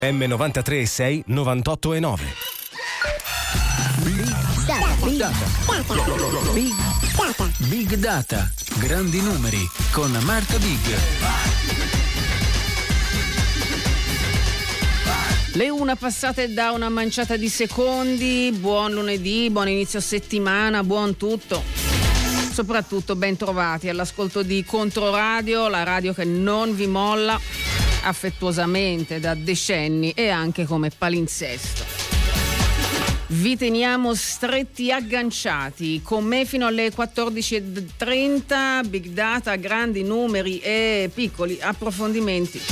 M93.6 98.9. Big Data, grandi numeri con Marta Big. Le 1 passate da una manciata di secondi. Buon lunedì, buon inizio settimana, buon tutto. Soprattutto ben trovati all'ascolto di Controradio, la radio che non vi molla affettuosamente da decenni e anche come palinsesto. Vi teniamo stretti agganciati con me fino alle 14.30. Big Data, grandi numeri e piccoli approfondimenti.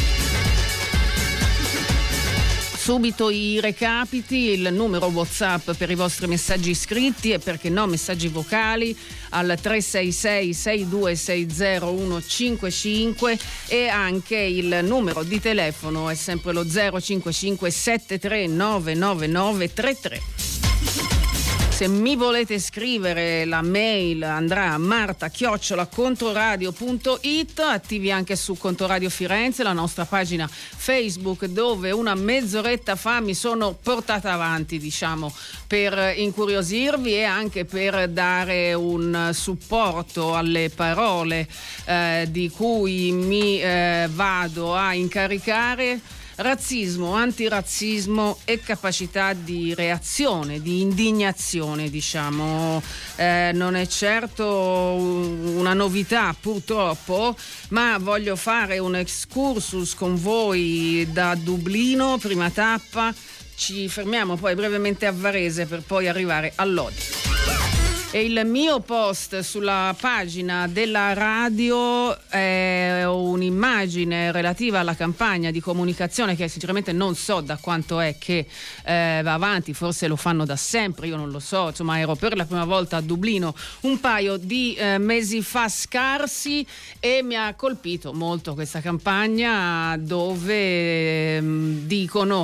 Subito i recapiti, il numero WhatsApp per i vostri messaggi scritti e perché no messaggi vocali al 366 6260 155 e anche il numero di telefono è sempre lo 055 73 999 33. Se mi volete scrivere, la mail andrà a marta@controradio.it. Attivi anche su Controradio Firenze, la nostra pagina Facebook, dove una mezz'oretta fa mi sono portata avanti, diciamo, per incuriosirvi e anche per dare un supporto alle parole di cui mi vado a incaricare. Razzismo, antirazzismo e capacità di reazione, di indignazione, diciamo. Non è certo una novità, purtroppo, ma voglio fare un excursus con voi da Dublino, prima tappa. Ci fermiamo poi brevemente a Varese per poi arrivare a Lodi. E il mio post sulla pagina della radio è un'immagine relativa alla campagna di comunicazione che sinceramente non so da quanto è che va avanti, forse lo fanno da sempre, io non lo so, insomma ero per la prima volta a Dublino un paio di mesi fa scarsi e mi ha colpito molto questa campagna dove dicono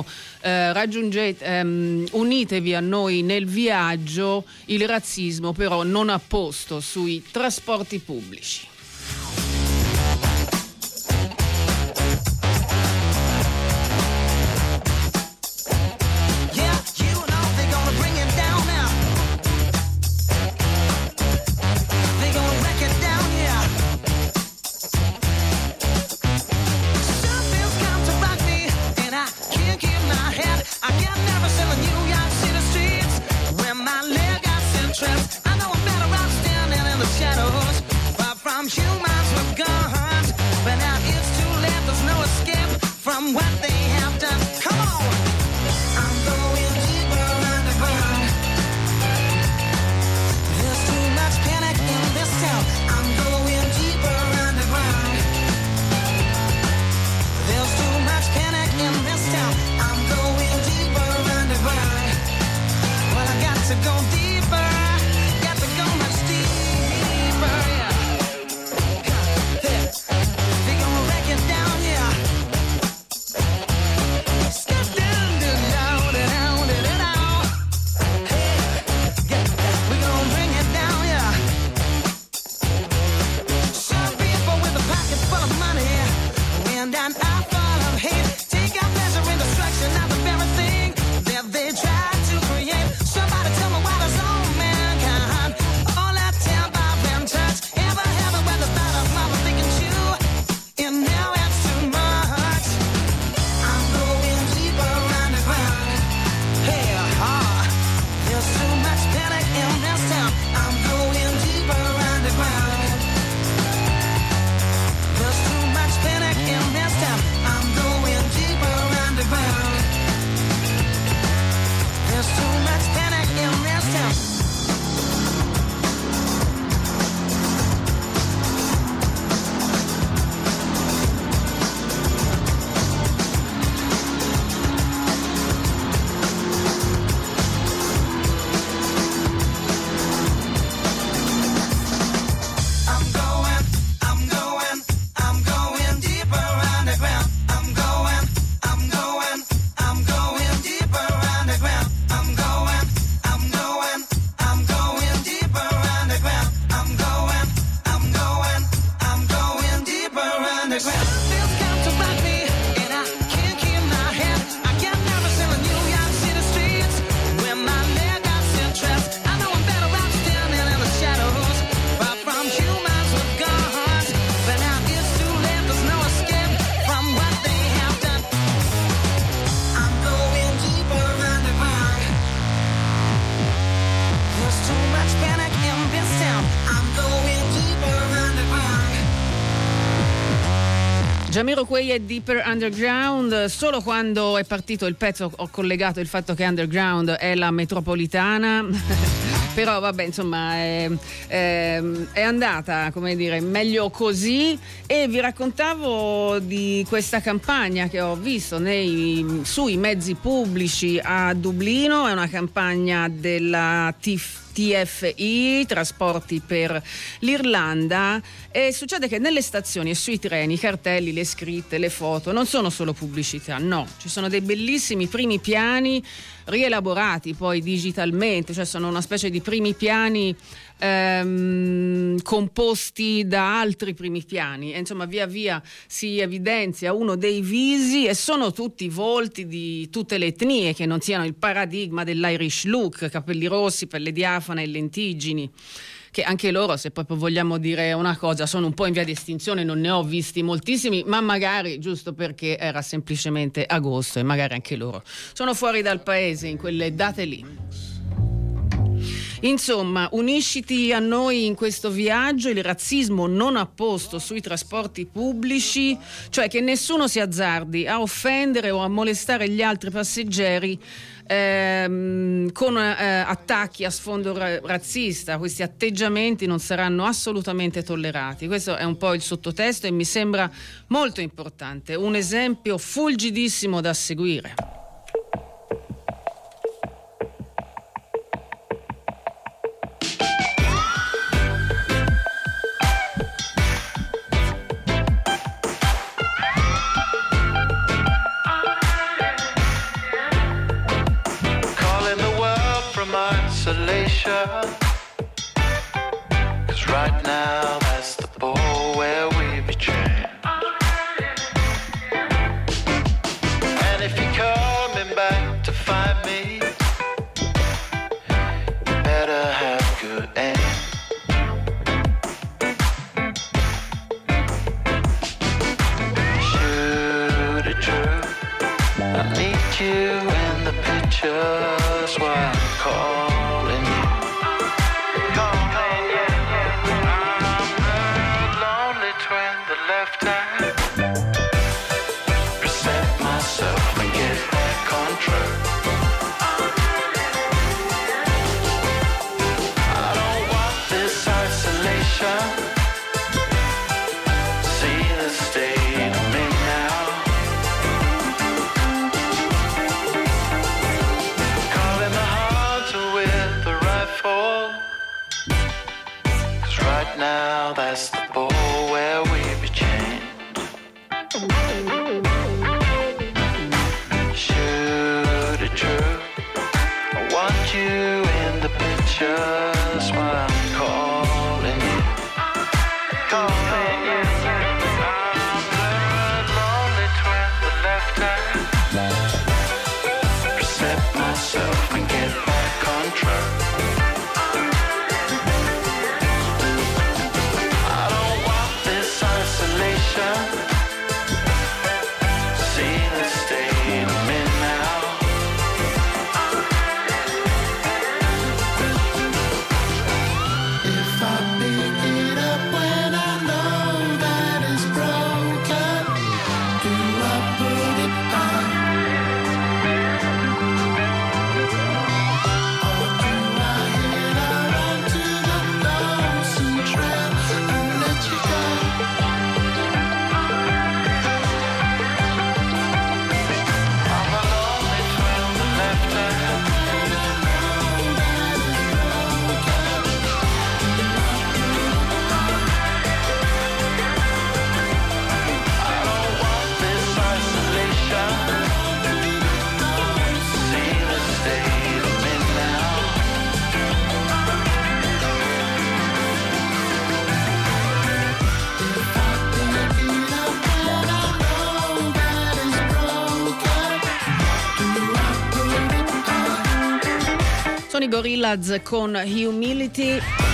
unitevi a noi nel viaggio, il razzismo però non ha posto sui trasporti pubblici. Shadows, far from Jamiroquai e Deeper Underground. Solo quando è partito il pezzo ho collegato il fatto che Underground è la metropolitana. Però vabbè, insomma, è andata, come dire, meglio così. E vi raccontavo di questa campagna che ho visto sui mezzi pubblici a Dublino. È una campagna della TFI, Trasporti per l'Irlanda, e succede che nelle stazioni e sui treni i cartelli, le scritte, le foto non sono solo pubblicità, no, ci sono dei bellissimi primi piani rielaborati poi digitalmente, cioè sono una specie di primi piani composti da altri primi piani, e insomma via via si evidenzia uno dei visi, e sono tutti volti di tutte le etnie, che non siano il paradigma dell'Irish look, capelli rossi, pelle diafana e lentiggini, che anche loro, se proprio vogliamo dire una cosa, sono un po' in via di estinzione. Non ne ho visti moltissimi, ma magari giusto perché era semplicemente agosto e magari anche loro sono fuori dal paese in quelle date lì. Insomma, unisciti a noi in questo viaggio. Il razzismo non ha posto sui trasporti pubblici, cioè che nessuno si azzardi a offendere o a molestare gli altri passeggeri con attacchi a sfondo razzista. Questi atteggiamenti non saranno assolutamente tollerati. Questo è un po' il sottotesto e mi sembra molto importante, un esempio fulgidissimo da seguire. Cause right now that's the ball where we betray. And if you're coming back to find me, you better have good aim. Shoot it true, I need you in the pictures while I'm calling you. Now that's the ball where we be chained. Shoot it true, I want you in the pictures while I'm calling you. Calling you. I'm the lonely twin, the left hand. Reset myself and get back on track. I Gorillaz con Humility.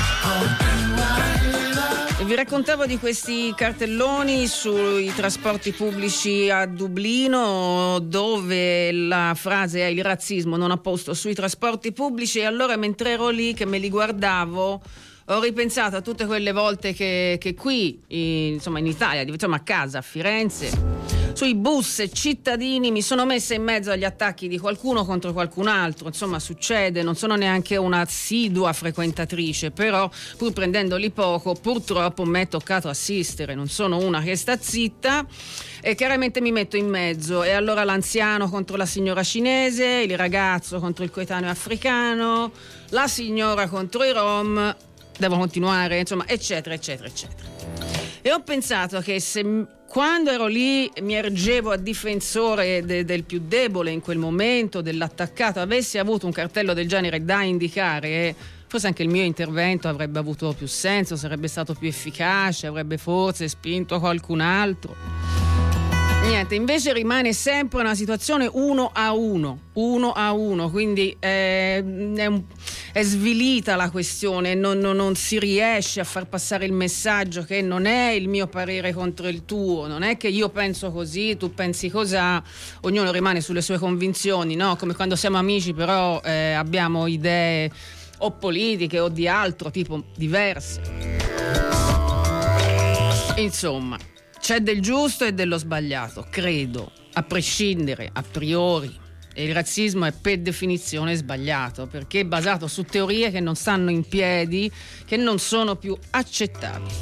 E vi raccontavo di questi cartelloni sui trasporti pubblici a Dublino, dove la frase è: il razzismo non ha posto sui trasporti pubblici. E allora, mentre ero lì che me li guardavo, ho ripensato a tutte quelle volte che qui, insomma in Italia, diciamo a casa, a Firenze, sui bus cittadini mi sono messa in mezzo agli attacchi di qualcuno contro qualcun altro. Insomma, succede, non sono neanche una assidua frequentatrice, però pur prendendoli poco, purtroppo mi è toccato assistere. Non sono una che sta zitta e chiaramente mi metto in mezzo. E allora l'anziano contro la signora cinese, il ragazzo contro il coetaneo africano, la signora contro i rom, devo continuare, insomma, eccetera, eccetera, eccetera. E ho pensato che se quando ero lì mi ergevo a difensore del più debole in quel momento, dell'attaccato, avessi avuto un cartello del genere da indicare, forse anche il mio intervento avrebbe avuto più senso, sarebbe stato più efficace, avrebbe forse spinto qualcun altro. Niente, invece rimane sempre una situazione 1-1, quindi è svilita la questione, non si riesce a far passare il messaggio che non è il mio parere contro il tuo, non è che io penso così, tu pensi cos'ha, ognuno rimane sulle sue convinzioni, no? Come quando siamo amici però abbiamo idee o politiche o di altro tipo diverse. Insomma, c'è del giusto e dello sbagliato, credo, a prescindere, a priori. E il razzismo è per definizione sbagliato, perché è basato su teorie che non stanno in piedi, che non sono più accettabili.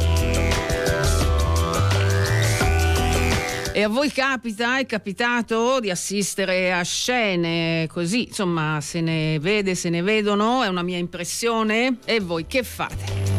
E a voi è capitato di assistere a scene così, insomma, se ne vede, se ne vedono, è una mia impressione. E voi che fate?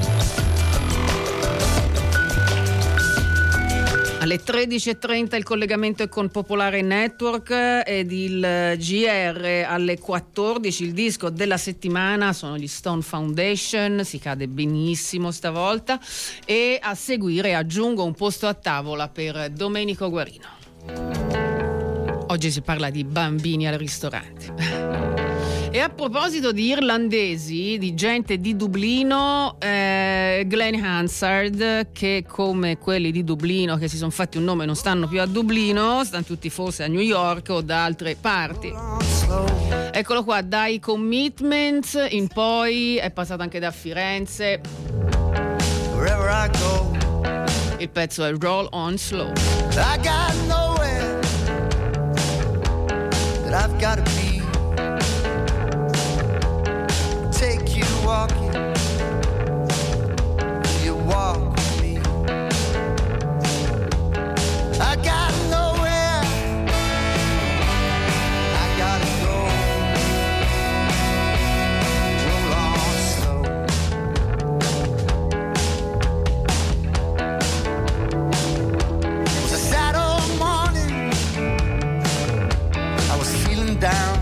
Alle 13.30 il collegamento è con Popolare Network ed il GR alle 14, il disco della settimana sono gli Stone Foundation, si cade benissimo stavolta, e a seguire aggiungo un posto a tavola per Domenico Guarino. Oggi si parla di bambini al ristorante. E a proposito di irlandesi, di gente di Dublino, Glenn Hansard, che come quelli di Dublino che si sono fatti un nome non stanno più a Dublino, stanno tutti forse a New York o da altre parti. Eccolo qua, dai Commitments in poi è passato anche da Firenze. Il pezzo è Roll On Slow. I got nowhere that I've got to be. Take you walking, you walk with me. I got nowhere, I gotta go. Roll on slow. It was a sad old morning, I was feeling down.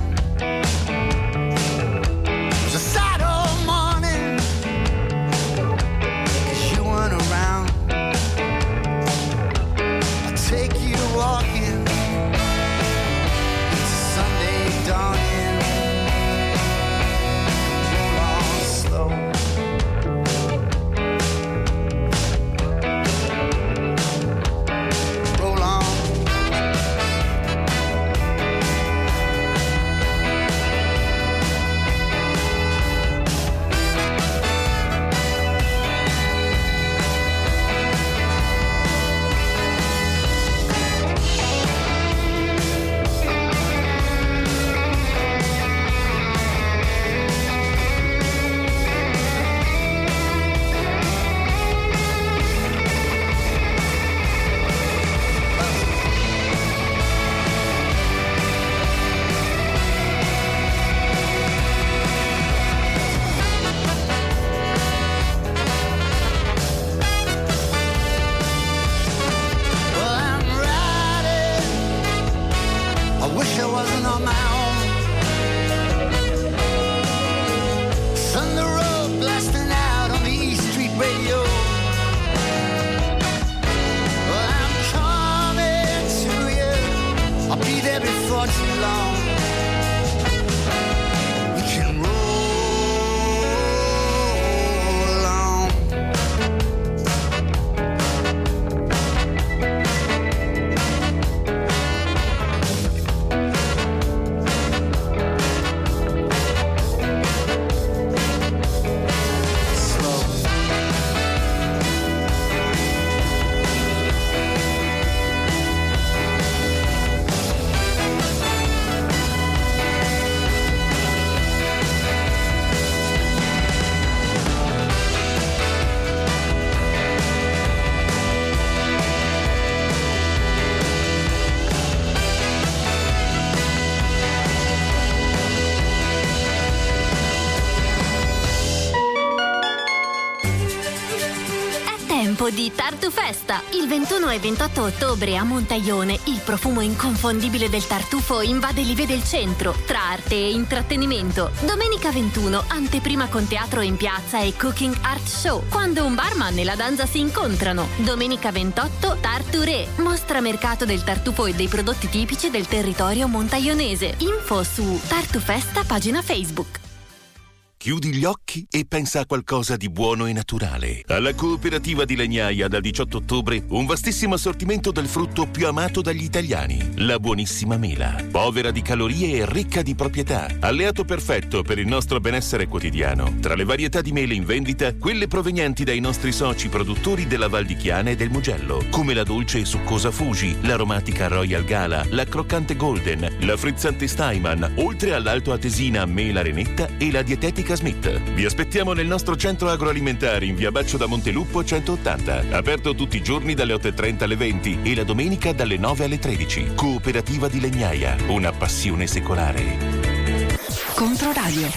tempo di Tartu Festa. Il 21 e 28 ottobre a Montaione il profumo inconfondibile del tartufo invade l'Ive del centro, tra arte e intrattenimento. Domenica 21, anteprima con teatro in piazza e cooking art show, quando un barman e la danza si incontrano. Domenica 28, Tarture, mostra mercato del tartufo e dei prodotti tipici del territorio montaionese. Info su Tartu Festa, pagina Facebook. Chiudi gli occhi e pensa a qualcosa di buono e naturale. Alla Cooperativa di Legnaia dal 18 ottobre un vastissimo assortimento del frutto più amato dagli italiani, la buonissima mela. Povera di calorie e ricca di proprietà, alleato perfetto per il nostro benessere quotidiano. Tra le varietà di mele in vendita, quelle provenienti dai nostri soci produttori della Val di Chiana e del Mugello, come la dolce e succosa Fuji, l'aromatica Royal Gala, la croccante Golden, la frizzante Steinman, oltre all'alto atesina Mela Renetta e la dietetica Smith. Vi aspettiamo nel nostro centro agroalimentare in via Baccio da Monteluppo 180, aperto tutti i giorni dalle 8:30 alle 20 e la domenica dalle 9 alle 13. Cooperativa di Legnaia, una passione secolare. Controradio.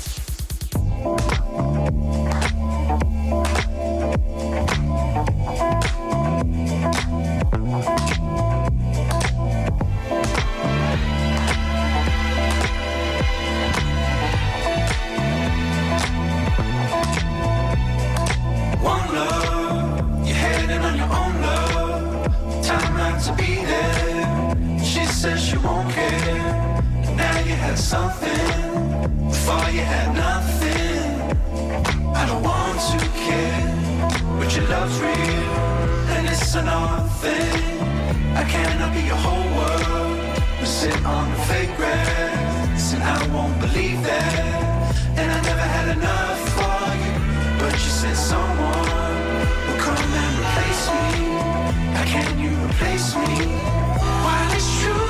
Said she won't care. Now you had something. Before you had nothing. I don't want to care, but your love's real, and it's an odd thing. I cannot be your whole world. We sit on the fake grass, and I won't believe that. And I never had enough for you, but you said someone will come and replace me. How can you replace me? While it's true.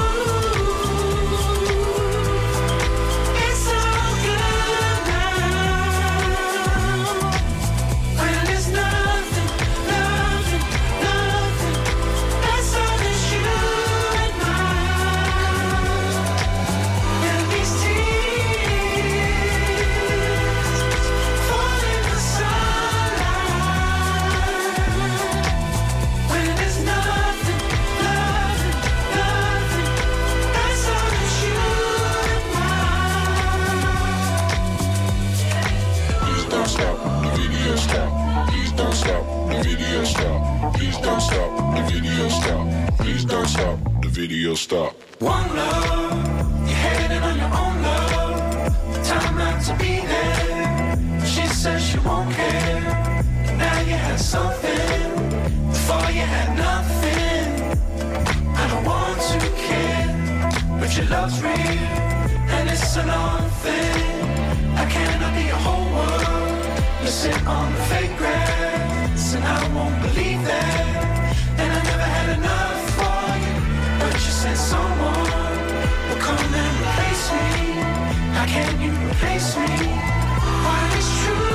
Video stop. One love, you're heading on your own love. Time not to be there. She says she won't care. Now you had something. Before you had nothing. I don't want to care, but your love's real, and it's an odd thing. I cannot be your whole world. You sit on the fake grass, and I won't believe that. And I never had enough. But you said someone will come and replace me. How can you replace me? While it's true.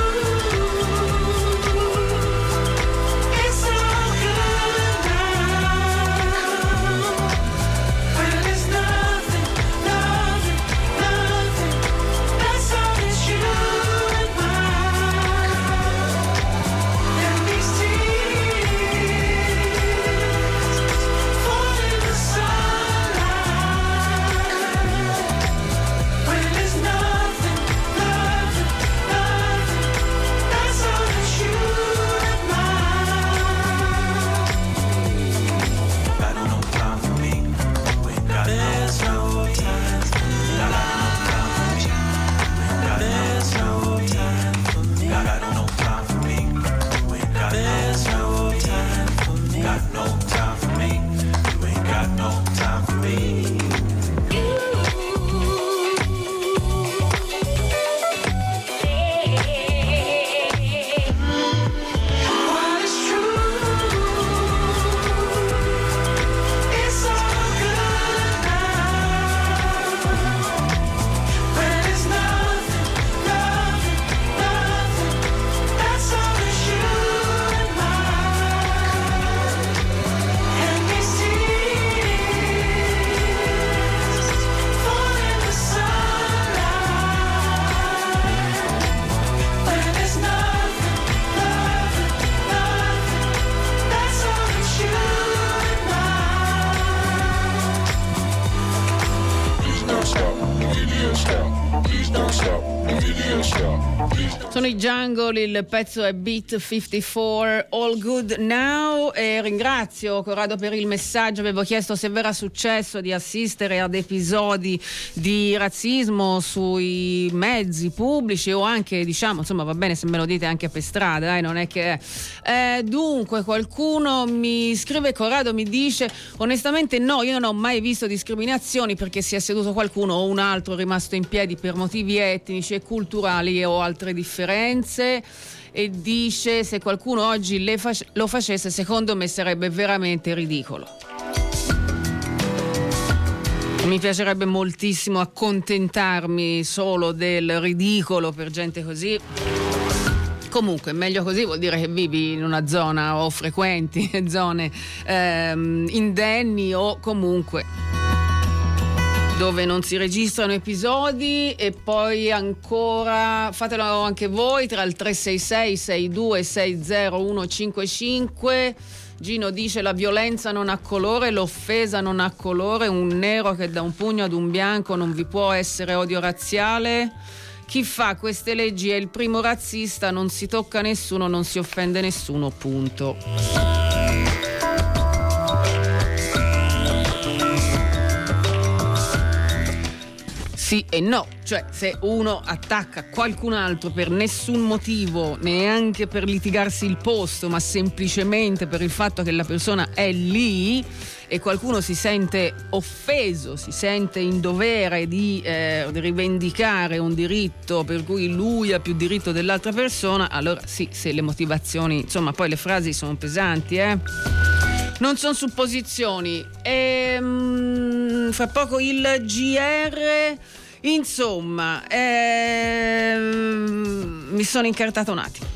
Love Sono i Jungle, il pezzo è Beat 54, All Good Now, e ringrazio Corrado per il messaggio. Avevo chiesto se era successo di assistere ad episodi di razzismo sui mezzi pubblici o anche, diciamo, insomma, va bene se me lo dite anche per strada, non è che dunque qualcuno mi scrive, Corrado mi dice onestamente no, io non ho mai visto discriminazioni perché si è seduto qualcuno o un altro è rimasto in piedi per motivi etnici e culturali o altre differenze, e dice se qualcuno oggi lo facesse secondo me sarebbe veramente ridicolo. Mi piacerebbe moltissimo accontentarmi solo del ridicolo per gente così. Comunque meglio così, vuol dire che vivi in una zona o frequenti zone indenni o comunque dove non si registrano episodi. E poi ancora fatelo anche voi tra il 366 62 60 155. Gino dice la violenza non ha colore, l'offesa non ha colore, un nero che dà un pugno ad un bianco non vi può essere odio razziale. Chi fa queste leggi è il primo razzista, non si tocca nessuno, non si offende nessuno, punto. Sì e no, cioè se uno attacca qualcun altro per nessun motivo, neanche per litigarsi il posto, ma semplicemente per il fatto che la persona è lì e qualcuno si sente offeso, si sente in dovere di rivendicare un diritto per cui lui ha più diritto dell'altra persona, allora sì, se le motivazioni, insomma poi le frasi sono pesanti, non sono supposizioni. Fra poco il GR, insomma, mi sono incartato un attimo.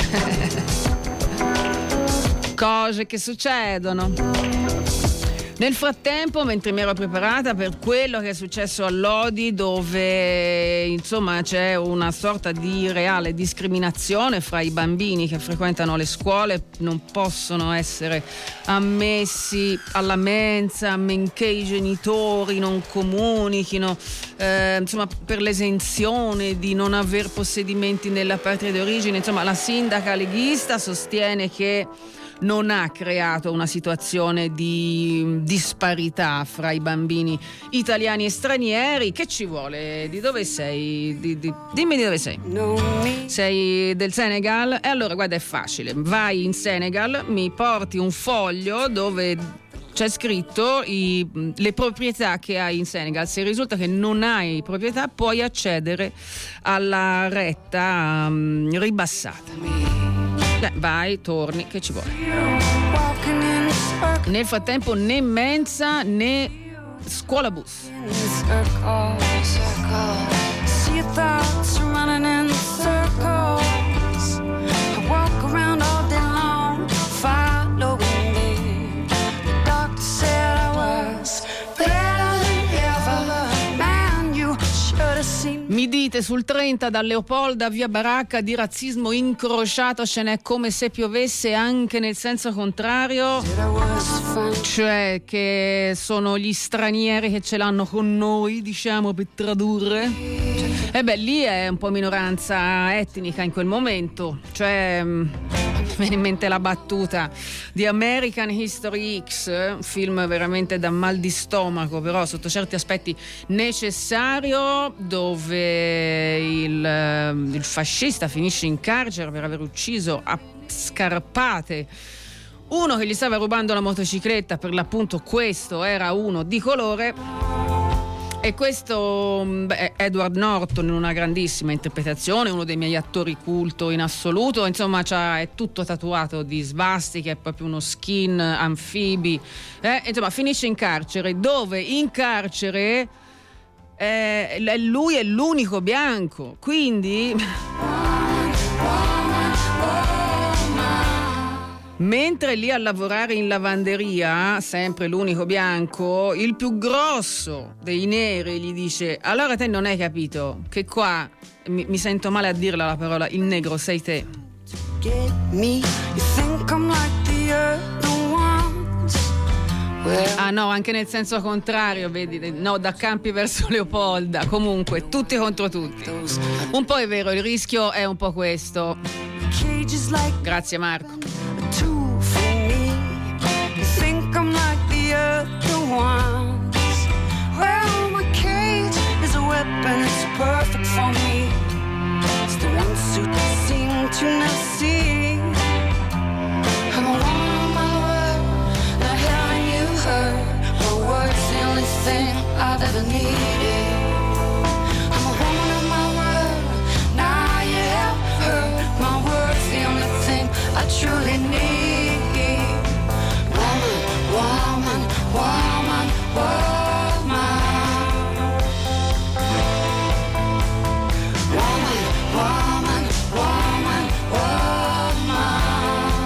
Cose che succedono. Nel frattempo, mentre mi ero preparata per quello che è successo a Lodi, dove insomma c'è una sorta di reale discriminazione fra i bambini che frequentano le scuole, non possono essere ammessi alla mensa, benché i genitori non comunichino, insomma, per l'esenzione di non aver possedimenti nella patria d'origine. Insomma, la sindaca leghista sostiene che non ha creato una situazione di disparità fra i bambini italiani e stranieri. Che ci vuole? Di dove sei? Dimmi di dove sei. Sei del Senegal? E allora guarda, è facile, vai in Senegal, mi porti un foglio dove c'è scritto le proprietà che hai in Senegal. Se risulta che non hai proprietà, puoi accedere alla retta ribassata. Vai, torni, che ci vuole. Nel frattempo né mensa né scuola bus. Mi dite sul 30 da Leopolda via Baracca di razzismo incrociato ce n'è come se piovesse anche nel senso contrario, cioè che sono gli stranieri che ce l'hanno con noi, diciamo, per tradurre. E beh, lì è un po' minoranza etnica in quel momento, cioè mi viene in mente la battuta di American History X, un film veramente da mal di stomaco, però sotto certi aspetti necessario, dove il fascista finisce in carcere per aver ucciso a scarpate uno che gli stava rubando la motocicletta. Per l'appunto questo era uno di colore. E questo è Edward Norton in una grandissima interpretazione, uno dei miei attori culto in assoluto, insomma è tutto tatuato di svastiche, è proprio uno skin anfibi, insomma finisce in carcere, dove in carcere lui è l'unico bianco, quindi mentre lì a lavorare in lavanderia, sempre l'unico bianco, il più grosso dei neri gli dice: allora te non hai capito che qua, mi sento male a dirla la parola, il negro sei te. Get me, you think I'm like the other ones, Ah no, anche nel senso contrario, vedi, no, da Campi verso Leopolda, comunque tutti contro tutti. Un po' è vero, il rischio è un po' questo. Grazie Marco. I've ever needed. I'm a woman of my word. Now you have heard my words. The only thing I truly need. Woman, woman, woman, woman. Woman, woman, woman, woman.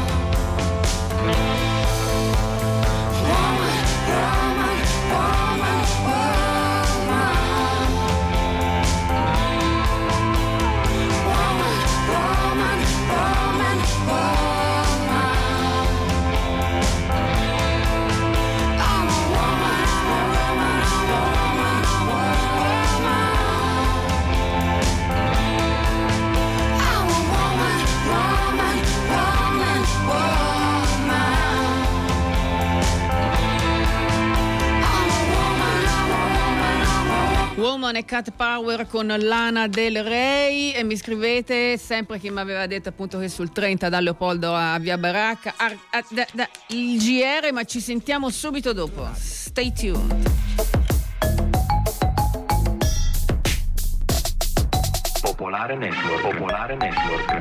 Woman, woman, woman. Woman e Cat Power con Lana Del Rey. E mi scrivete sempre chi mi aveva detto appunto che sul 30 da Leopoldo a Via Baracca il GR, ma ci sentiamo subito dopo. Stay tuned. Popolare Network. Popolare Network.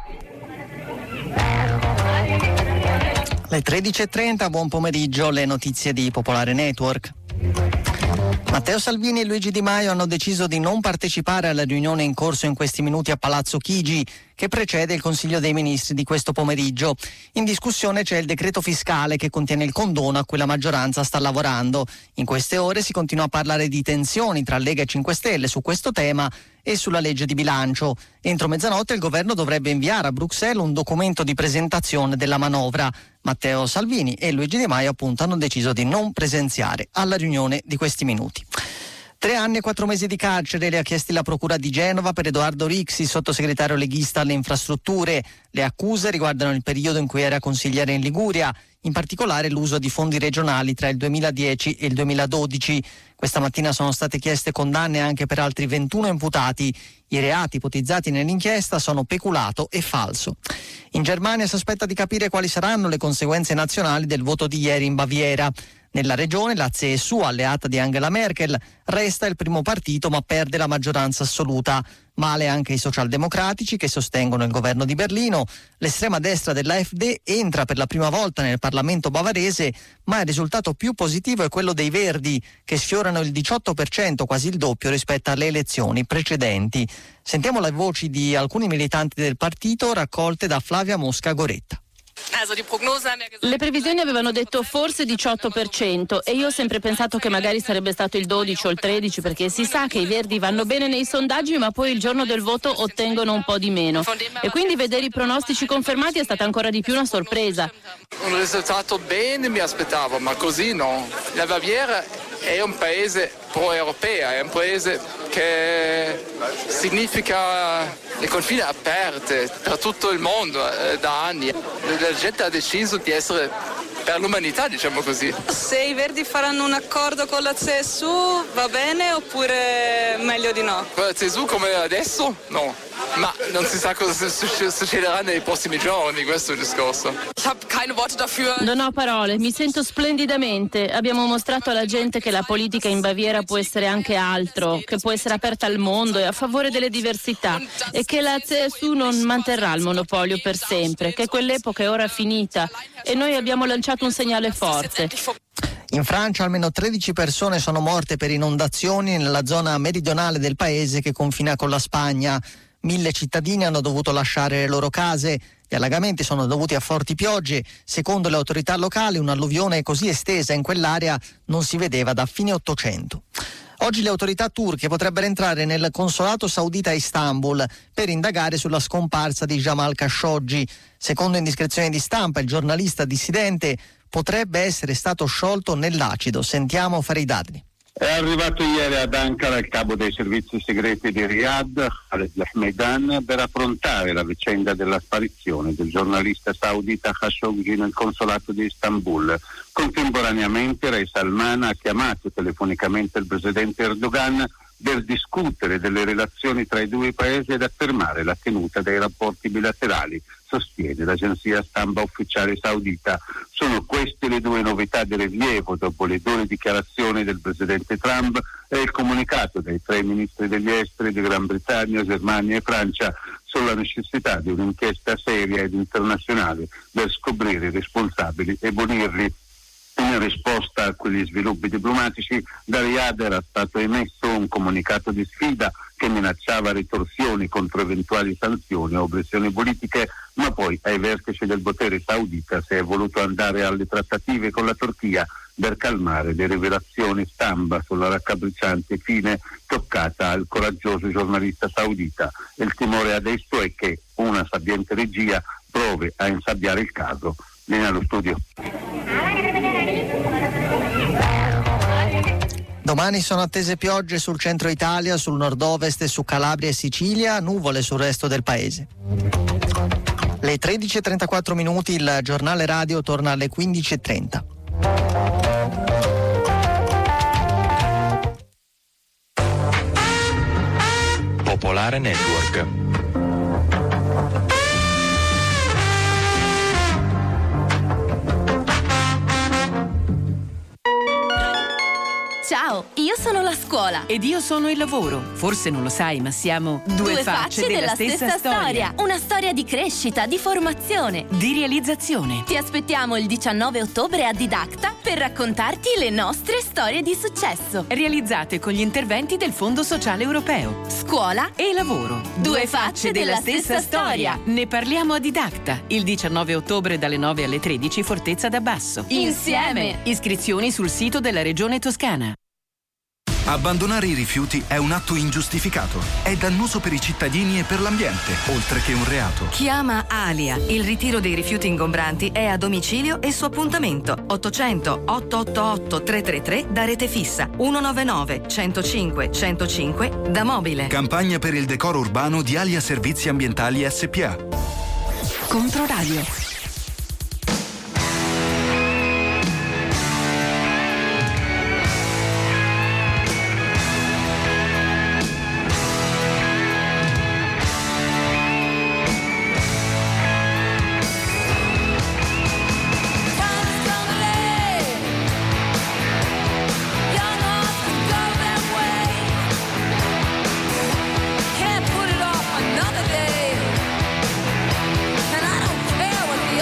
Le 13.30, buon pomeriggio, le notizie di Popolare Network. Matteo Salvini e Luigi Di Maio hanno deciso di non partecipare alla riunione in corso in questi minuti a Palazzo Chigi, che precede il Consiglio dei Ministri di questo pomeriggio. In discussione c'è il decreto fiscale che contiene il condono a cui la maggioranza sta lavorando. In queste ore si continua a parlare di tensioni tra Lega e 5 Stelle su questo tema e sulla legge di bilancio. Entro mezzanotte il governo dovrebbe inviare a Bruxelles un documento di presentazione della manovra. Matteo Salvini e Luigi Di Maio appunto hanno deciso di non presenziare alla riunione di questi minuti. 3 anni e 4 mesi di carcere le ha chiesti la Procura di Genova per Edoardo Rixi, sottosegretario leghista alle infrastrutture. Le accuse riguardano il periodo in cui era consigliere in Liguria, in particolare l'uso di fondi regionali tra il 2010 e il 2012. Questa mattina sono state chieste condanne anche per altri 21 imputati. I reati ipotizzati nell'inchiesta sono peculato e falso. In Germania si aspetta di capire quali saranno le conseguenze nazionali del voto di ieri in Baviera. Nella regione la CSU, alleata di Angela Merkel, resta il primo partito ma perde la maggioranza assoluta. Male anche i socialdemocratici che sostengono il governo di Berlino. L'estrema destra dell'AfD entra per la prima volta nel Parlamento bavarese, ma il risultato più positivo è quello dei Verdi, che sfiorano il 18%, quasi il doppio rispetto alle elezioni precedenti. Sentiamo le voci di alcuni militanti del partito raccolte da Flavia Mosca Goretta. Le previsioni avevano detto forse 18% e io ho sempre pensato che magari sarebbe stato il 12 o il 13, perché si sa che i Verdi vanno bene nei sondaggi ma poi il giorno del voto ottengono un po' di meno, e quindi vedere i pronostici confermati è stata ancora di più una sorpresa. Un risultato bene mi aspettavo, ma così no. La Baviera è un paese pro-europea, è un paese che significa le confini aperte per tutto il mondo da anni. La gente ha deciso di essere per l'umanità, diciamo così. Se i Verdi faranno un accordo con la CSU va bene oppure meglio di no? Con la CSU come adesso? No. Ma non si sa cosa succederà nei prossimi giorni, questo è il discorso. Non ho parole, mi sento splendidamente. Abbiamo mostrato alla gente che la politica in Baviera può essere anche altro, che può essere aperta al mondo e a favore delle diversità, e che la CSU non manterrà il monopolio per sempre, che quell'epoca è ora finita, e noi abbiamo lanciato un segnale forte. In Francia almeno 13 persone sono morte per inondazioni nella zona meridionale del paese che confina con la Spagna. 1000 cittadini hanno dovuto lasciare le loro case. Gli allagamenti sono dovuti a forti piogge. Secondo le autorità locali, un'alluvione così estesa in quell'area non si vedeva da fine Ottocento. Oggi le autorità turche potrebbero entrare nel consolato saudita a Istanbul per indagare sulla scomparsa di Jamal Khashoggi. Secondo indiscrezioni di stampa, il giornalista dissidente potrebbe essere stato sciolto nell'acido. Sentiamo Farid Adli. È arrivato ieri ad Ankara il capo dei servizi segreti di Riyadh, Khaled Al-Mehdan, per affrontare la vicenda della sparizione del giornalista saudita Khashoggi nel consolato di Istanbul. Contemporaneamente Re Salman ha chiamato telefonicamente il presidente Erdogan per discutere delle relazioni tra i due paesi ed affermare la tenuta dei rapporti bilaterali, sostiene l'agenzia stampa ufficiale saudita. Sono queste le due novità di rilievo dopo le due dichiarazioni del presidente Trump e il comunicato dei tre ministri degli esteri di Gran Bretagna, Germania e Francia sulla necessità di un'inchiesta seria ed internazionale per scoprire i responsabili e punirli. In risposta a quegli sviluppi diplomatici, da Riyadh era stato emesso un comunicato di sfida che minacciava ritorsioni contro eventuali sanzioni o pressioni politiche, ma poi ai vertici del potere saudita si è voluto andare alle trattative con la Turchia per calmare le rivelazioni stampa sulla raccapricciante fine toccata al coraggioso giornalista saudita. Il timore adesso è che una sapiente regia provi a insabbiare il caso. Vieni allo studio. Domani sono attese piogge sul centro Italia, sul nord-ovest e su Calabria e Sicilia, nuvole sul resto del paese. Le 13:34 minuti, il giornale radio torna alle 15:30. Popolare Network. Ciao, io sono la scuola. Ed io sono il lavoro. Forse non lo sai, ma siamo due facce della stessa storia. Una storia di crescita, di formazione, di realizzazione. Ti aspettiamo il 19 ottobre a Didacta per raccontarti le nostre storie di successo. Realizzate con gli interventi del Fondo Sociale Europeo. Scuola e lavoro. Due facce della stessa storia. Ne parliamo a Didacta, il 19 ottobre dalle 9 alle 13, Fortezza da Basso. Insieme! Iscrizioni sul sito della Regione Toscana. Abbandonare i rifiuti è un atto ingiustificato. È dannoso per i cittadini e per l'ambiente, oltre che un reato. Chiama Alia. Il ritiro dei rifiuti ingombranti è a domicilio e su appuntamento. 800 888 333 da rete fissa. 199 105 105 da mobile. Campagna per il decoro urbano di Alia Servizi Ambientali SPA. Controradio. Can't put it off another day. And I don't care what the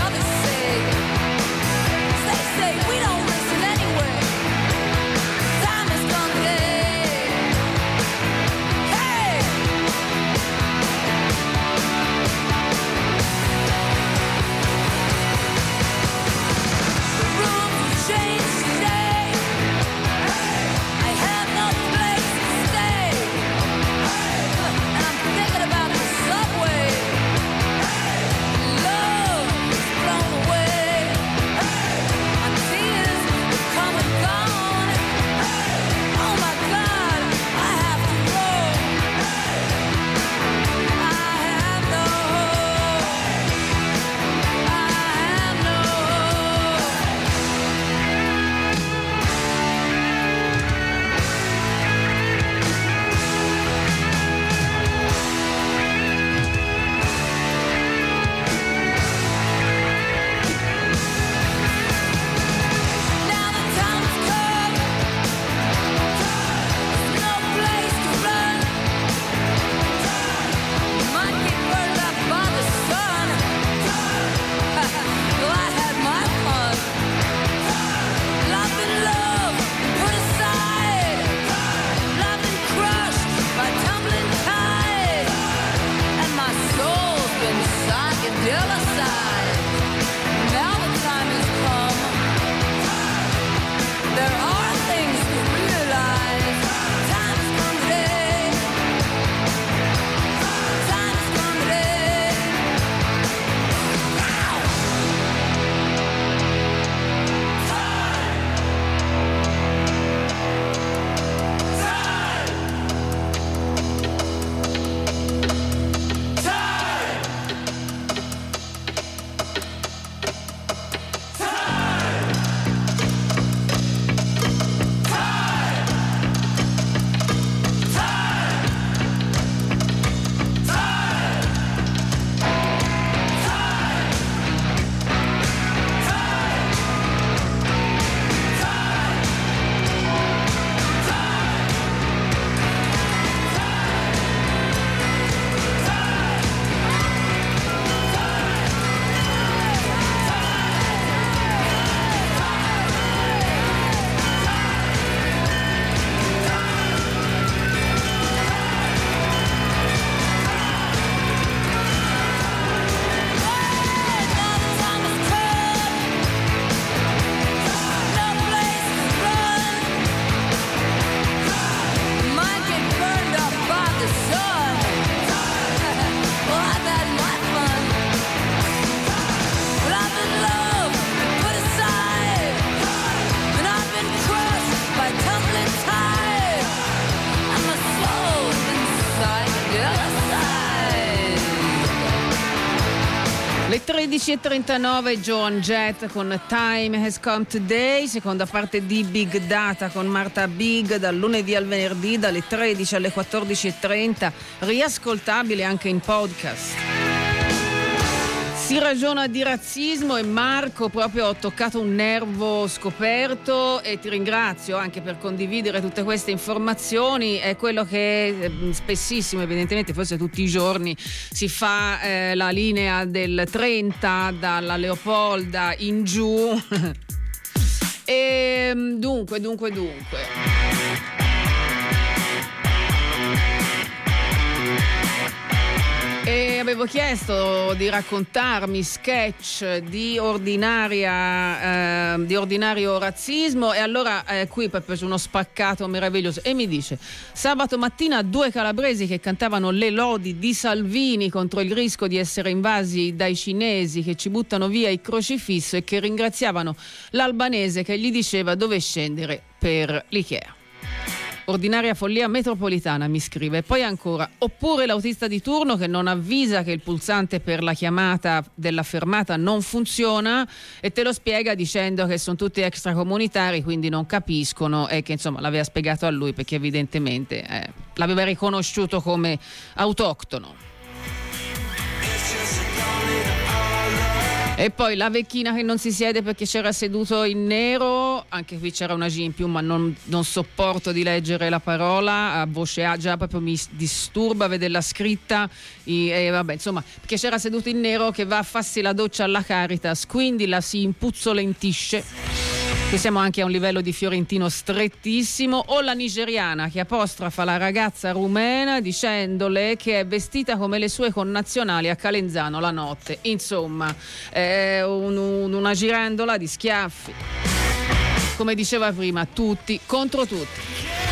Le 13.39, Joan Jett con Time Has Come Today, seconda parte di Big Data con Marta Big, dal lunedì al venerdì dalle 13 alle 14.30, riascoltabile anche in podcast. Si ragiona di razzismo e Marco proprio ho toccato un nervo scoperto e ti ringrazio anche per condividere tutte queste informazioni. È quello che spessissimo, evidentemente forse tutti i giorni, si fa la linea del 30 dalla Leopolda in giù e dunque e avevo chiesto di raccontarmi sketch di ordinario razzismo e allora qui proprio su uno spaccato meraviglioso e mi dice: sabato mattina 2 calabresi che cantavano le lodi di Salvini contro il rischio di essere invasi dai cinesi che ci buttano via il crocifisso e che ringraziavano l'albanese che gli diceva dove scendere per l'Ikea. Ordinaria follia metropolitana, mi scrive. Poi ancora, oppure l'autista di turno che non avvisa che il pulsante per la chiamata della fermata non funziona e te lo spiega dicendo che sono tutti extracomunitari, quindi non capiscono, e che insomma l'aveva spiegato a lui perché evidentemente l'aveva riconosciuto come autoctono. E poi la vecchina che non si siede perché c'era seduto in nero, anche qui c'era una G in più, ma non sopporto di leggere la parola a voce A, già proprio mi disturba vederla scritta, e vabbè, insomma, perché c'era seduto in nero che va a farsi la doccia alla Caritas, quindi la si impuzzolentisce. Che siamo anche a un livello di fiorentino strettissimo, o la nigeriana che apostrofa la ragazza rumena dicendole che è vestita come le sue connazionali a Calenzano la notte. Insomma, una girandola di schiaffi. Come diceva prima, tutti contro tutti.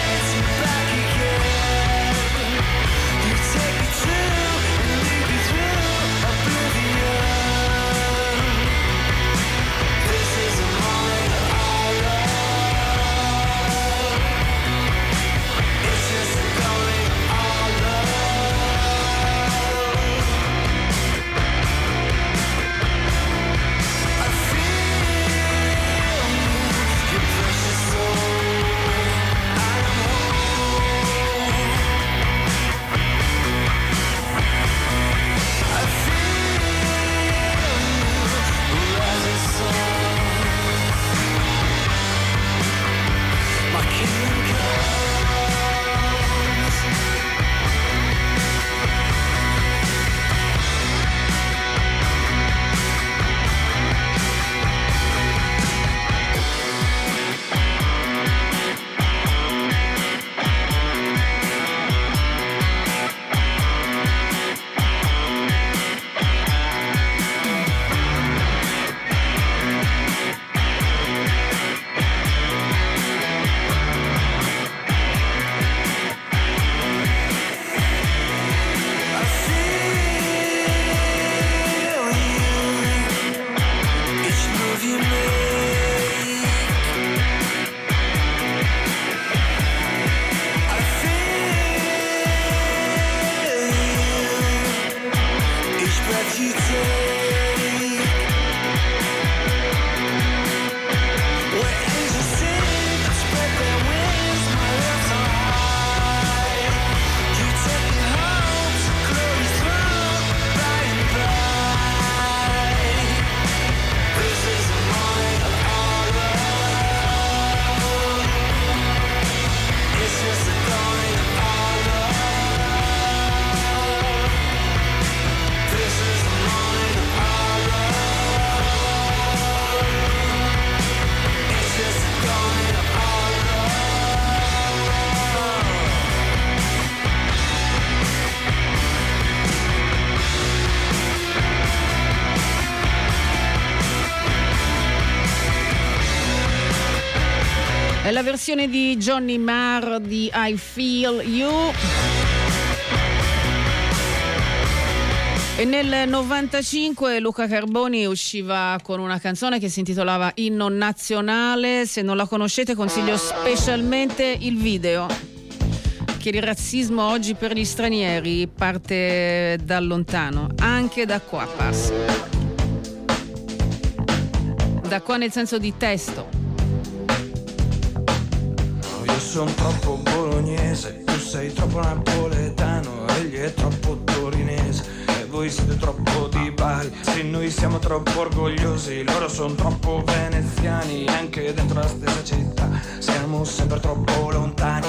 È la versione di Johnny Marr di I Feel You. E nel 95 Luca Carboni usciva con una canzone che si intitolava Inno Nazionale. Se non la conoscete consiglio specialmente il video, che il razzismo oggi per gli stranieri parte da lontano, anche da qua passa. da qua nel senso di testo. Io sono troppo bolognese, tu sei troppo napoletano, egli è troppo torinese e voi siete troppo di Bari. Sì, noi siamo troppo orgogliosi, loro sono troppo veneziani, anche dentro la stessa città siamo sempre troppo lontani.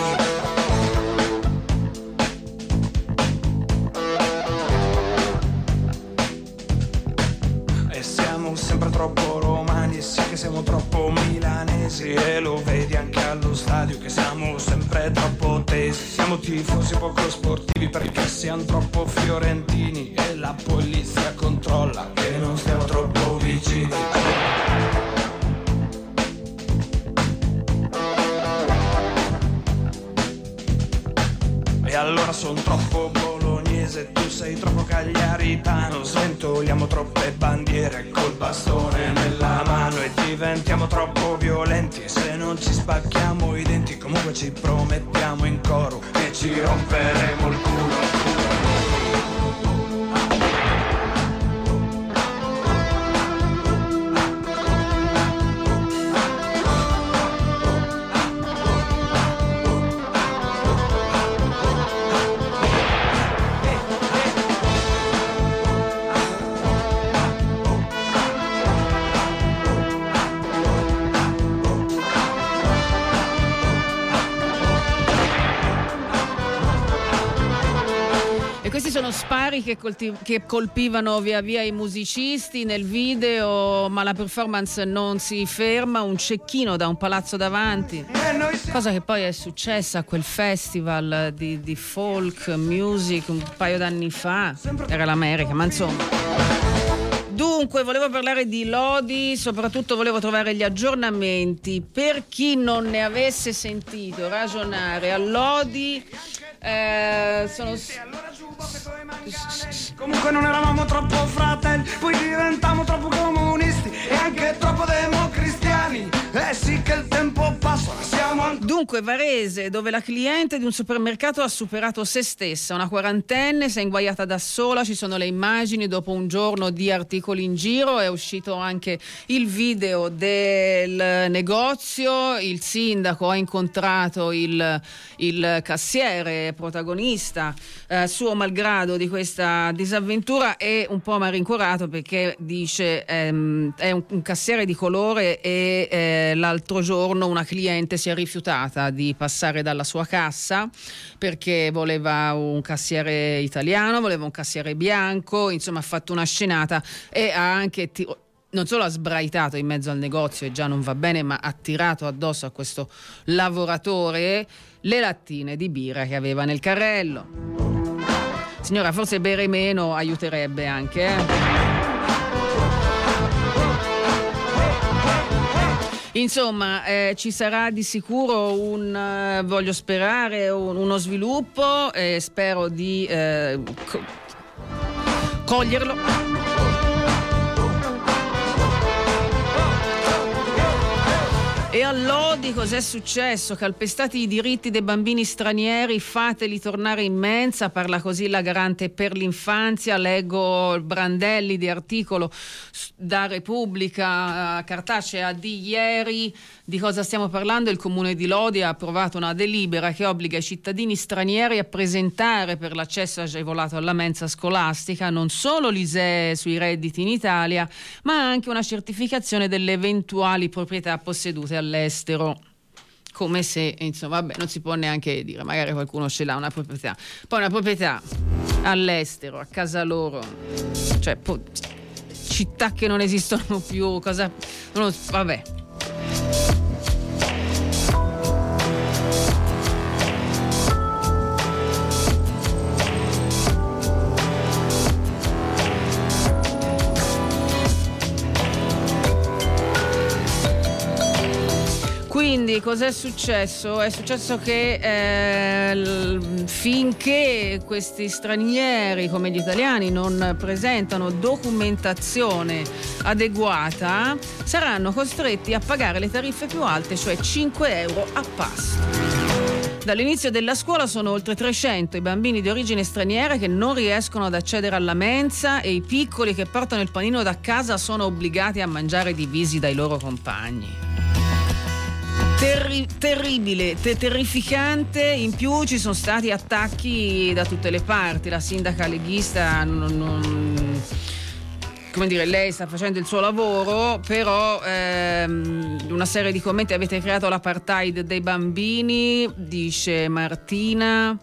E siamo sempre troppo romani, sì che siamo troppo milanesi, e lo vedi anche allo stadio che siamo sempre troppo tesi. Siamo tifosi poco sportivi perché siamo troppo fiorentini e la polizia controlla che non stiamo troppo vicini. E allora sono troppo bolognese, tu sei troppo cagliaritano, sventoliamo troppe bandiere col bastone nella mano e diventiamo troppo violenti, e se non ci spacchiamo i denti comunque ci promettiamo in coro che ci romperemo il culo. Questi sono spari che colpivano via via i musicisti nel video, ma la performance non si ferma, un cecchino da un palazzo davanti, cosa che poi è successa a quel festival di folk music un paio d'anni fa, era l'America, ma insomma. Dunque, volevo parlare di Lodi, soprattutto volevo trovare gli aggiornamenti per chi non ne avesse sentito ragionare. A Lodi sono... Comunque non eravamo troppo fratelli, poi diventammo troppo comunisti e anche troppo democristiani. Sì che il tempo passa, siamo... Dunque, Varese, dove la cliente di un supermercato ha superato se stessa, una quarantenne, si è inguaiata da sola, ci sono le immagini dopo un giorno di articoli in giro, è uscito anche il video del negozio, il sindaco ha incontrato il cassiere protagonista, suo malgrado di questa disavventura, è un po' marincorato perché dice è un cassiere di colore e l'altro giorno una cliente si è rifiutata di passare dalla sua cassa perché voleva un cassiere italiano, voleva un cassiere bianco, insomma ha fatto una scenata e ha anche non solo ha sbraitato in mezzo al negozio e già non va bene, ma ha tirato addosso a questo lavoratore le lattine di birra che aveva nel carrello. Signora, forse bere meno aiuterebbe anche, Insomma, ci sarà di sicuro voglio sperare, uno sviluppo, spero di coglierlo. E a Lodi cos'è successo? Calpestati i diritti dei bambini stranieri, fateli tornare in mensa, parla così la garante per l'infanzia. Leggo Brandelli di articolo da Repubblica cartacea di ieri. Di cosa stiamo parlando? Il comune di Lodi ha approvato una delibera che obbliga i cittadini stranieri a presentare per l'accesso agevolato alla mensa scolastica non solo l'ISEE sui redditi in Italia, ma anche una certificazione delle eventuali proprietà possedute all'estero. Come se, insomma, vabbè, non si può neanche dire, magari qualcuno ce l'ha una proprietà. Poi una proprietà all'estero, a casa loro, cioè città che non esistono più, vabbè. Quindi cos'è successo? È successo che finché questi stranieri come gli italiani non presentano documentazione adeguata saranno costretti a pagare le tariffe più alte, cioè 5 euro a pasto. Dall'inizio della scuola sono oltre 300 i bambini di origine straniera che non riescono ad accedere alla mensa e i piccoli che portano il panino da casa sono obbligati a mangiare divisi dai loro compagni. Terribile, terrificante. In più ci sono stati attacchi da tutte le parti. La sindaca leghista come dire, lei sta facendo il suo lavoro, però una serie di commenti: avete creato l'apartheid dei bambini, dice Martina.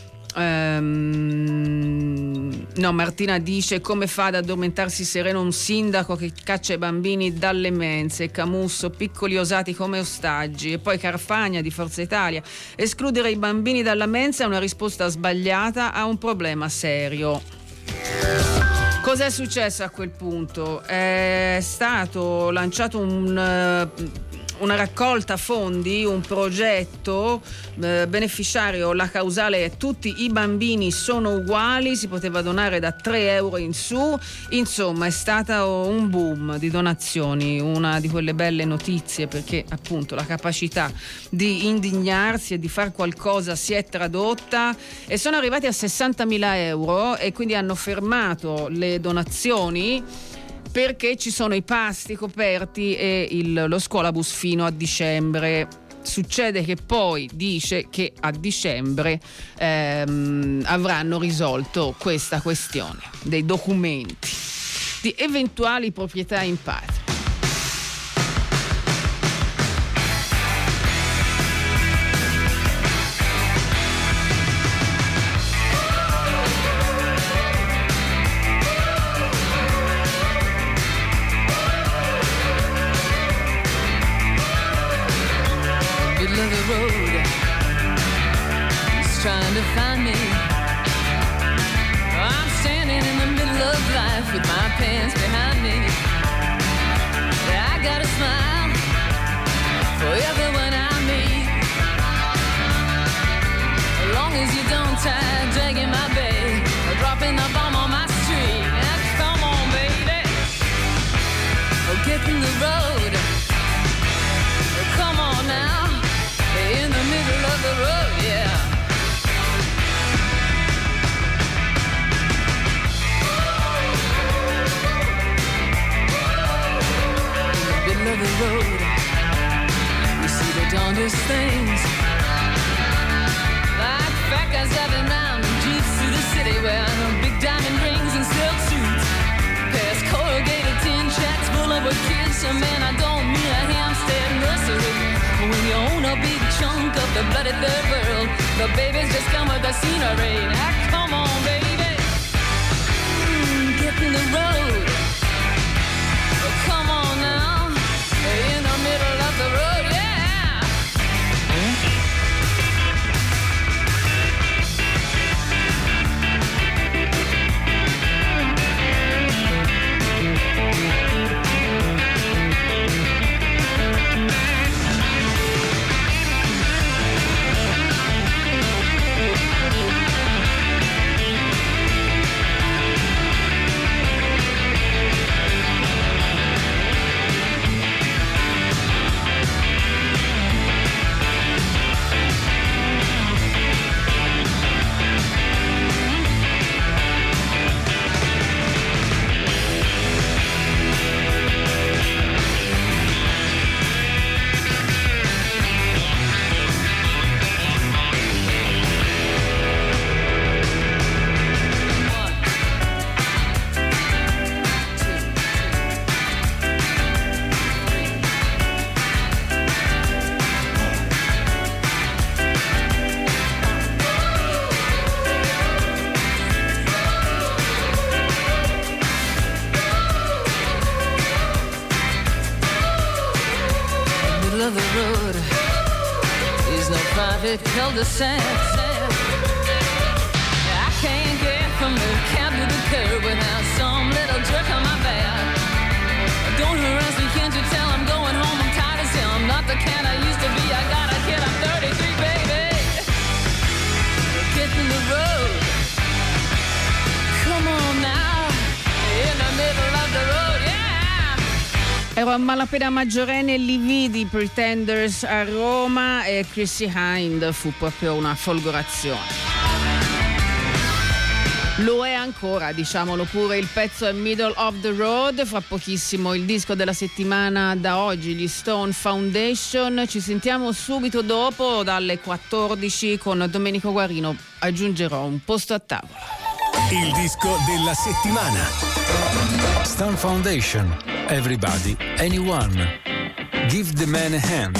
Martina dice: come fa ad addormentarsi sereno un sindaco che caccia i bambini dalle mense? Camusso: piccoli osati come ostaggi. E poi Carfagna di Forza Italia: escludere i bambini dalla mensa è una risposta sbagliata a un problema serio. Cos'è successo a quel punto? È stato lanciato una raccolta fondi, un progetto beneficiario. La causale è tutti i bambini sono uguali, si poteva donare da 3 euro in su. Insomma, è stato un boom di donazioni, una di quelle belle notizie, perché appunto la capacità di indignarsi e di far qualcosa si è tradotta, e sono arrivati a 60.000 euro e quindi hanno fermato le donazioni perché ci sono i pasti coperti e lo scuolabus fino a dicembre. Succede che poi dice che a dicembre avranno risolto questa questione dei documenti di eventuali proprietà in patria. Trying to find me. I'm standing in the middle of life with my pants behind me. I got a smile for everyone I meet. As long as you don't try dragging my bag or dropping the bomb on my street. Now, come on, baby, get in the road. Come on now, in the middle of the road, yeah. Of the road, you see the darndest things, like fat guys driving around in jeeps through the city wearing big diamond rings and silk suits, past corrugated tin shacks full of kids. So man, I don't mean a Hampstead nursery. When you own a big chunk of the bloody third world, the babies just come with the scenery. Now come on, baby, get in the road. Come on now, in the middle of the road, yeah. Cul-de-sac. I can't get from the cab to the curb without some little jerk on my back. Don't harass me, can't you tell I'm going home? I'm tired as hell, I'm not the cat I used to be. I got a kid, I'm 33, baby. Get in the road. Come on now, in the middle of the road, yeah. Ero a malapena maggiorenne e li vidi Pretenders a Roma e Chrissy Hind fu proprio una folgorazione. Lo è ancora, diciamolo pure, il pezzo è Middle of the Road, fra pochissimo il disco della settimana da oggi, gli Stone Foundation. Ci sentiamo subito dopo dalle 14 con Domenico Guarino, aggiungerò un posto a tavola. Il disco della settimana. Stone Foundation, Everybody, Anyone, Give the Man a Hand.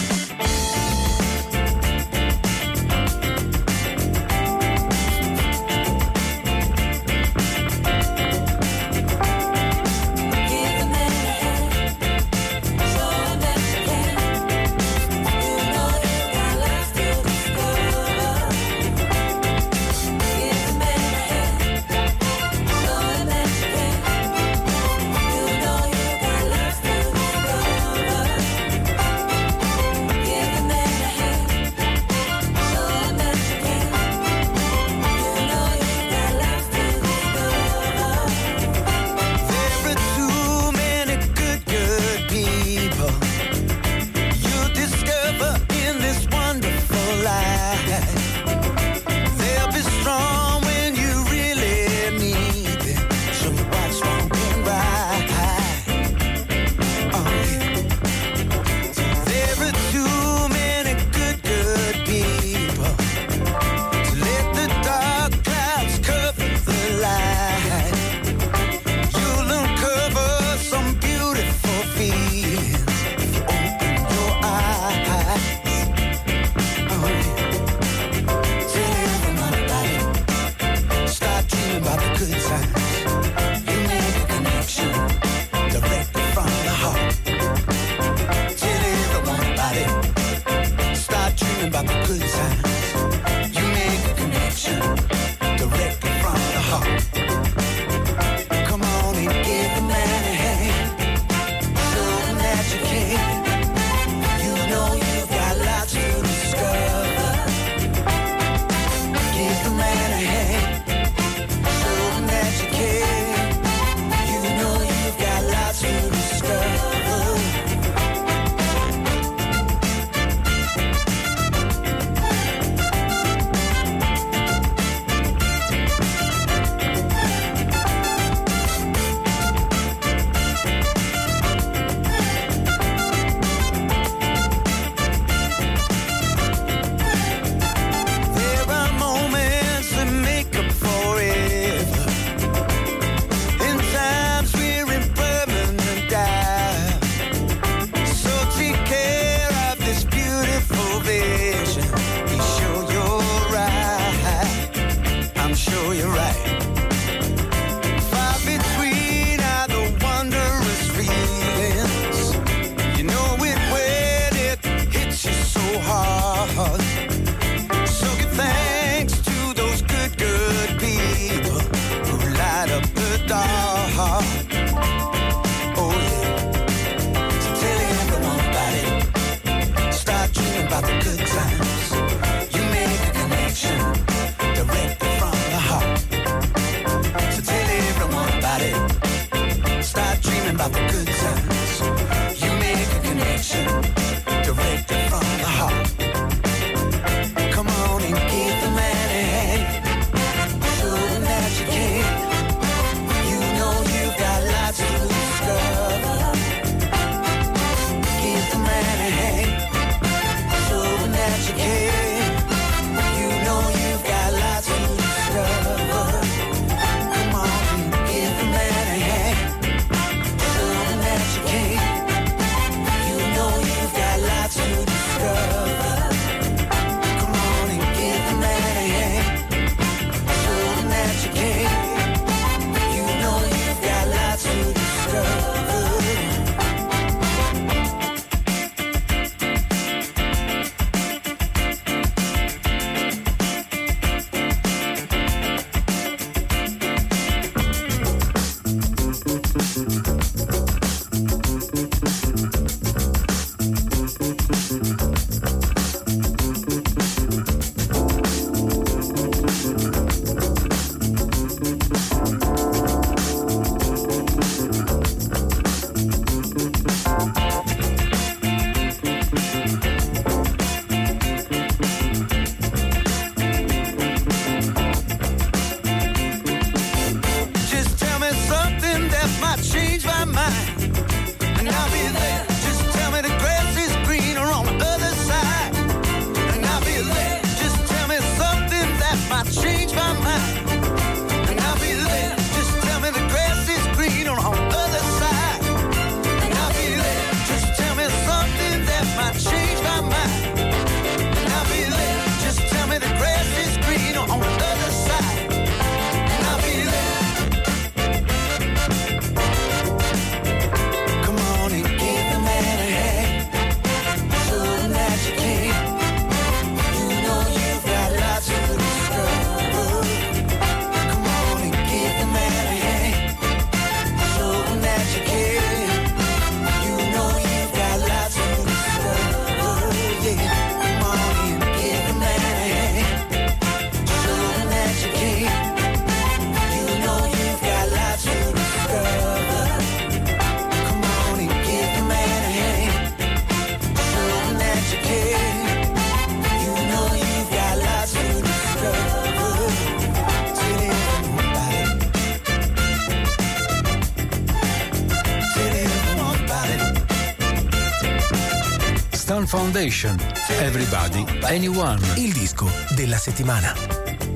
Stan Foundation, Everybody, Anyone. Il disco della settimana.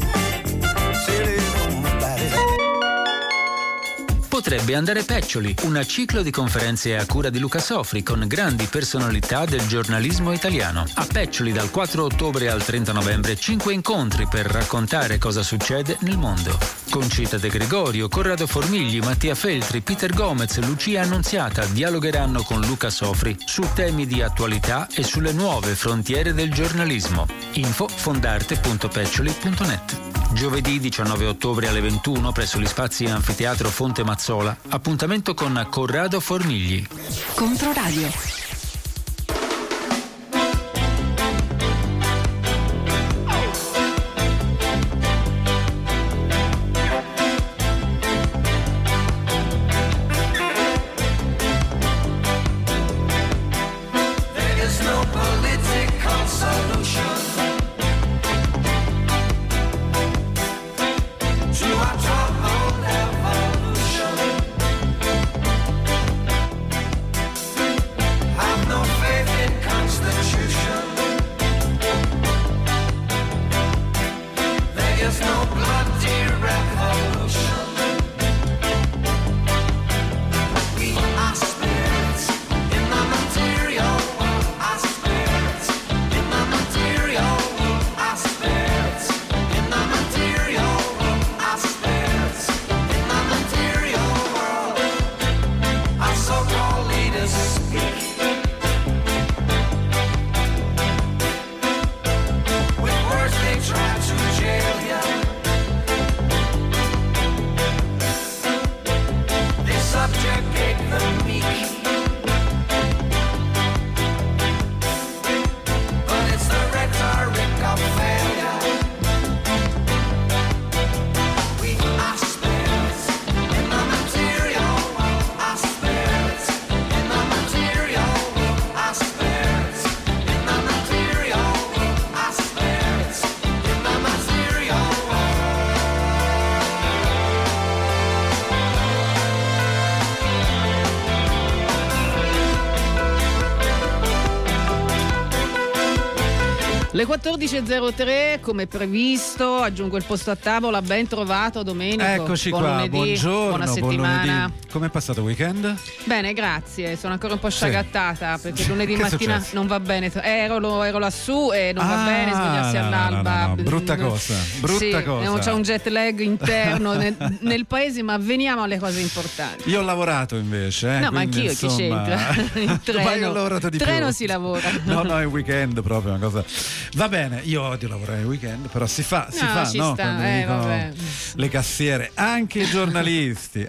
Potrebbe andare peccioli, un ciclo di conferenze a cura di Luca Sofri con grandi personalità del giornalismo italiano. A Peccioli dal 4 ottobre al 30 novembre 5 incontri per raccontare cosa succede nel mondo. Concita De Gregorio, Corrado Formigli, Mattia Feltri, Peter Gomez, Lucia Annunziata dialogheranno con Luca Sofri su temi di attualità e sulle nuove frontiere del giornalismo. Info fondarte.peccioli.net. Giovedì 19 ottobre alle 21 presso gli spazi Anfiteatro Fonte Mazzola. Appuntamento con Corrado Formigli. Controradio. Le 14.03, come previsto, aggiungo il posto a tavola. Ben trovato Domenico. Eccoci buon qua, lunedì, buongiorno, buona settimana. Com'è passato il weekend? Bene, grazie. Sono ancora un po' sciagattata perché lunedì Che è mattina successo? non va bene. Ero lassù e non va bene svegliarsi all'alba. No. Brutta cosa, brutta sì, cosa. C'è un jet lag interno nel paese, ma veniamo alle cose importanti. Io ho lavorato invece. No, ma quindi, anch'io, insomma... chi c'entra? In treno, Ma io ho lavorato di treno più. si lavora. No, il weekend proprio una cosa. Va bene, io odio lavorare il weekend, però si fa, Ci no? sta, Quando mi dicono vabbè. le cassiere, anche i giornalisti,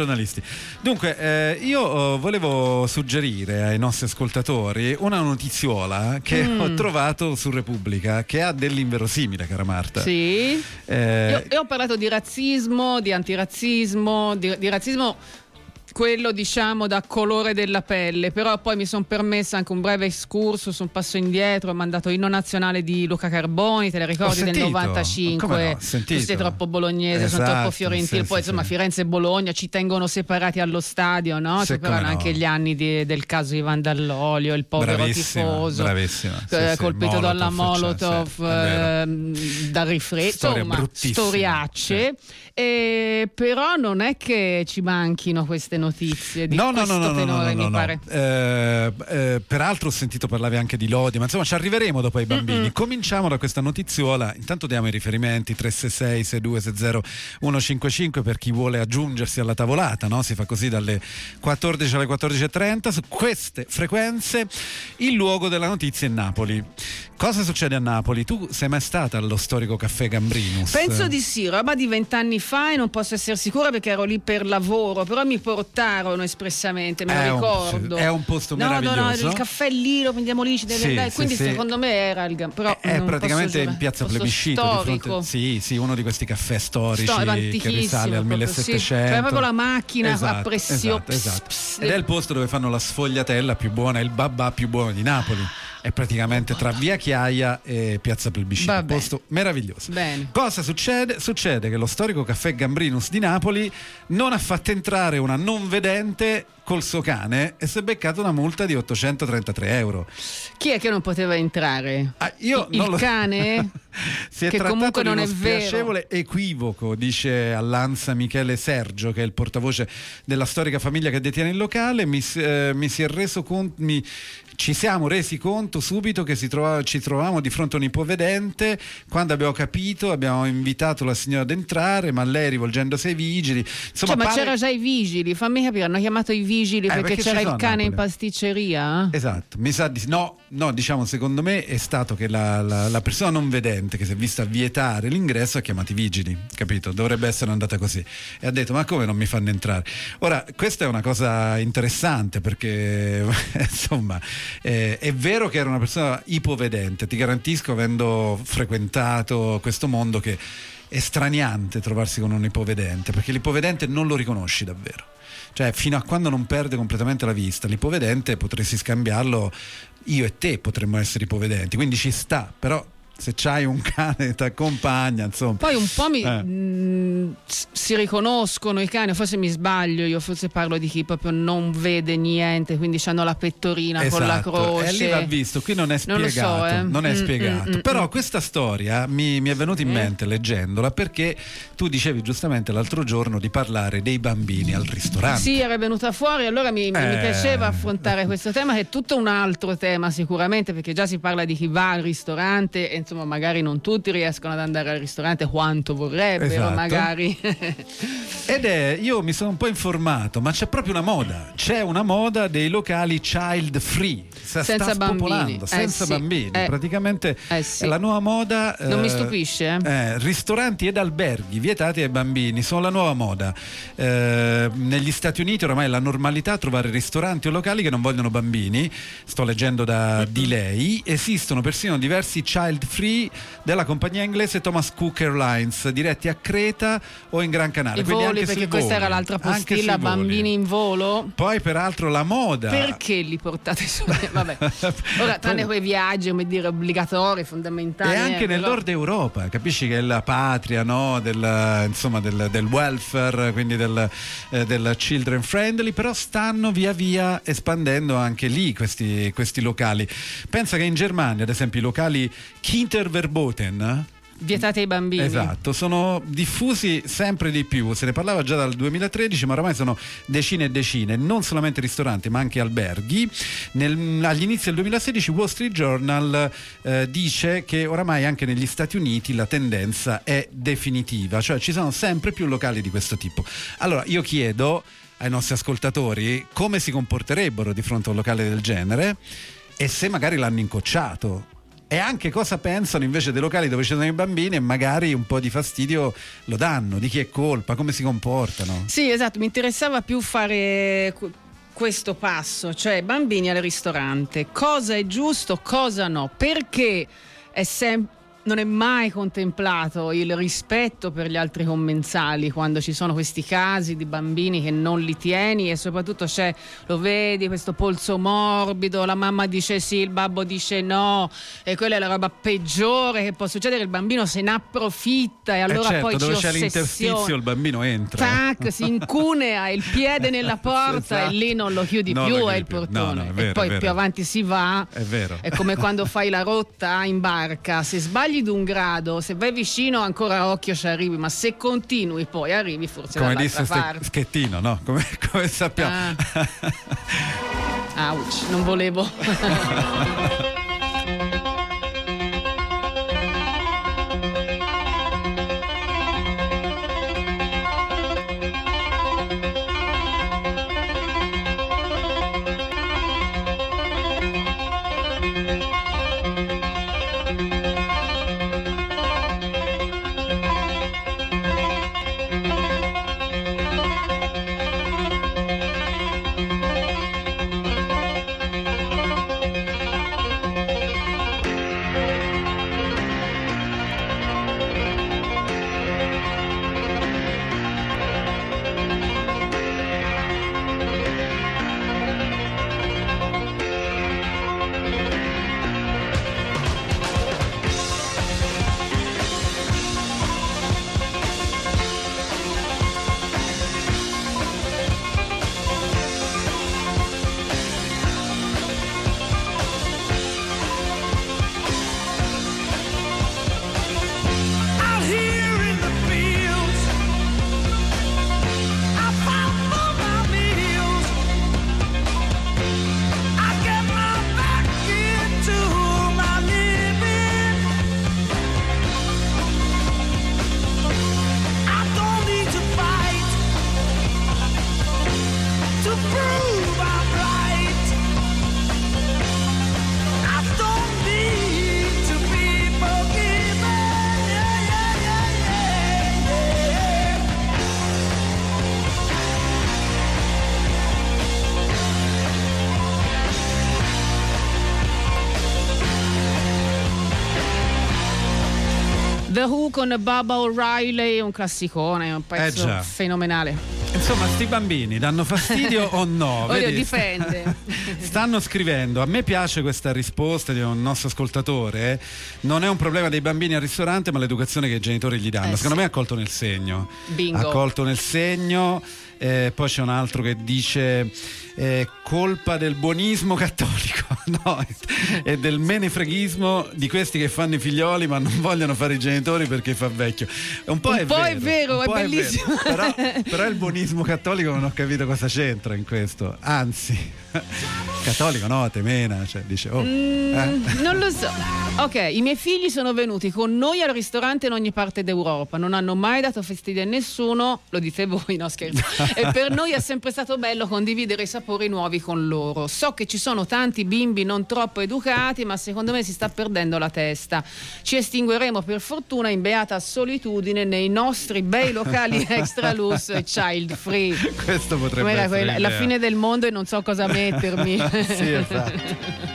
Dunque, io volevo suggerire ai nostri ascoltatori una notiziola che ho trovato su Repubblica, che ha dell'inverosimile, cara Marta. Sì. Io ho parlato di razzismo, di antirazzismo, di razzismo quello diciamo da colore della pelle, però poi mi sono permessa anche un breve excursus, un passo indietro, ho mandato Inno Nazionale di Luca Carboni, te le ricordi, del 95? Come no? Tu sei troppo bolognese, sono troppo fiorentino, poi insomma Firenze e Bologna ci tengono separati allo stadio, no? Ci però anche gli anni del caso Ivan Dall'Olio, il povero tifoso colpito dalla Molotov, dal rifreddo, insomma storiacce. Però non è che ci manchino queste notizie di questo tenore, mi pare. Peraltro ho sentito parlare anche di lodi, ma insomma ci arriveremo dopo ai bambini. Cominciamo da questa notiziola. Intanto diamo i riferimenti: 366 6260 155 per chi vuole aggiungersi alla tavolata, no? Si fa così dalle 14 alle 14.30 su queste frequenze. Il luogo della notizia è Napoli. Cosa succede a Napoli? Tu sei mai stata allo storico caffè Gambrinus? Penso di sì, roba di 20 anni fa, e non posso essere sicura perché ero lì per lavoro, però mi portarono espressamente, me lo ricordo. È un posto meraviglioso. No, il caffè lì lo prendiamo lì, quindi secondo me era il però è praticamente in piazza Plebiscito di fronte, sì, uno di questi caffè storici che risale al 1700. Cioè proprio la macchina a pressione. Esatto. Ed è il posto dove fanno la sfogliatella più buona, il babà più buono di Napoli. è praticamente tra Via Chiaia e Piazza Plebiscito, un posto meraviglioso. Bene. Cosa succede? Succede che lo storico caffè Gambrinus di Napoli non ha fatto entrare una non vedente col suo cane e si è beccato una multa di 833 euro. Chi è che non poteva entrare? Io il non cane? Si è che trattato comunque di non uno è vero. spiacevole equivoco, dice all'Ansa Michele Sergio, che è il portavoce della storica famiglia che detiene il locale. Ci siamo resi conto subito che ci trovavamo di fronte a un ipovedente. Quando abbiamo capito, abbiamo invitato la signora ad entrare, ma lei, rivolgendosi ai vigili, insomma, ma c'era già i vigili, fammi capire, hanno chiamato i vigili perché c'era il cane in pasticceria? Esatto, mi sa di no, diciamo, secondo me è stato che la persona non vedente che si è vista vietare l'ingresso ha chiamato i vigili, capito? Dovrebbe essere andata così e ha detto: ma come non mi fanno entrare? Ora, questa è una cosa interessante perché insomma è vero che era una persona ipovedente, ti garantisco, avendo frequentato questo mondo, che è straniante trovarsi con un ipovedente, perché l'ipovedente non lo riconosci davvero. Cioè, fino a quando non perde completamente la vista, l'ipovedente potresti scambiarlo, io e te potremmo essere ipovedenti, quindi ci sta, però se c'hai un cane che ti accompagna, insomma. Poi un po' si riconoscono i cani, forse mi sbaglio, io forse parlo di chi proprio non vede niente, quindi hanno la pettorina con la croce. E lì va visto, qui non è spiegato, non è spiegato. Però questa storia mi è venuta in mente leggendola, perché tu dicevi giustamente l'altro giorno di parlare dei bambini al ristorante. Sì, era venuta fuori, allora mi piaceva affrontare questo tema, che è tutto un altro tema sicuramente, perché già si parla di chi va al ristorante e insomma magari non tutti riescono ad andare al ristorante quanto vorrebbero, esatto. Magari. Io mi sono un po' informato, ma c'è proprio una moda dei locali child free, senza bambini, senza bambini, praticamente sì. È la nuova moda. Non mi stupisce. Ristoranti ed alberghi vietati ai bambini sono la nuova moda. Negli Stati Uniti ormai è la normalità trovare ristoranti o locali che non vogliono bambini. Sto leggendo di lei. Esistono persino diversi child free della compagnia inglese Thomas Cook Airlines, diretti a Creta o in Gran Canaria. I voli, perché questa era l'altra postilla, bambini in volo. Poi peraltro la moda. Perché li portate su? Vabbè. Ora, tranne quei viaggi, come dire, obbligatori, fondamentali. E anche nel Nord Europa, capisci che è la patria, no? del welfare, quindi del children friendly, però stanno via via espandendo anche lì questi locali. Pensa che in Germania, ad esempio, i locali Kinderverboten, vietati ai bambini. Esatto, sono diffusi sempre di più. Se ne parlava già dal 2013, ma oramai sono decine e decine, non solamente ristoranti ma anche alberghi. Agli inizi del 2016 Wall Street Journal dice che oramai anche negli Stati Uniti la tendenza è definitiva, cioè ci sono sempre più locali di questo tipo. Allora io chiedo ai nostri ascoltatori come si comporterebbero di fronte a un locale del genere e se magari l'hanno incocciato. E anche cosa pensano invece dei locali dove ci sono i bambini e magari un po' di fastidio lo danno, di chi è colpa, come si comportano. Sì, esatto, mi interessava più fare questo passo, cioè bambini al ristorante, cosa è giusto, cosa no, perché non è mai contemplato il rispetto per gli altri commensali quando ci sono questi casi di bambini che non li tieni, e soprattutto lo vedi, questo polso morbido, la mamma dice sì, il babbo dice no, e quella è la roba peggiore che può succedere. Il bambino se ne approfitta e allora certo, poi dove ci c'è l'interstizio il bambino entra, tac, si incunea il piede nella porta, esatto. E lì non lo chiudi più, è il portone. È vero, e poi più avanti si va, è vero. È come quando fai la rotta in barca, se sbagli d'un grado, se vai vicino ancora occhio ci arrivi, ma se continui poi arrivi forse come dall'altra parte. Disse Schettino, no? Come sappiamo. Ouch, non volevo. The Who con Baba O'Reilly, un classicone, un pezzo fenomenale. Insomma, sti bambini danno fastidio o no? Vedi? Dipende. Stanno scrivendo, a me piace questa risposta di un nostro ascoltatore, non è un problema dei bambini al ristorante ma l'educazione che i genitori gli danno. Secondo me ha colto nel segno. Bingo. Ha colto nel segno. Poi c'è un altro che dice colpa del buonismo cattolico, no, e del menefreghismo di questi che fanno i figlioli ma non vogliono fare i genitori perché fa vecchio. Un po' è vero, è bellissimo. Però il buonismo cattolico non ho capito cosa c'entra in questo, anzi cattolico no, temena, cioè dice non lo so. Ok, i miei figli sono venuti con noi al ristorante in ogni parte d'Europa, non hanno mai dato fastidio a nessuno, lo dite voi, no scherzo. E per noi è sempre stato bello condividere i sapori nuovi con loro. So che ci sono tanti bimbi non troppo educati, ma secondo me si sta perdendo la testa. Ci estingueremo per fortuna in beata solitudine nei nostri bei locali extra lusso e child free. Questo potrebbe essere la fine del mondo e non so cosa mettermi. Sì, esatto.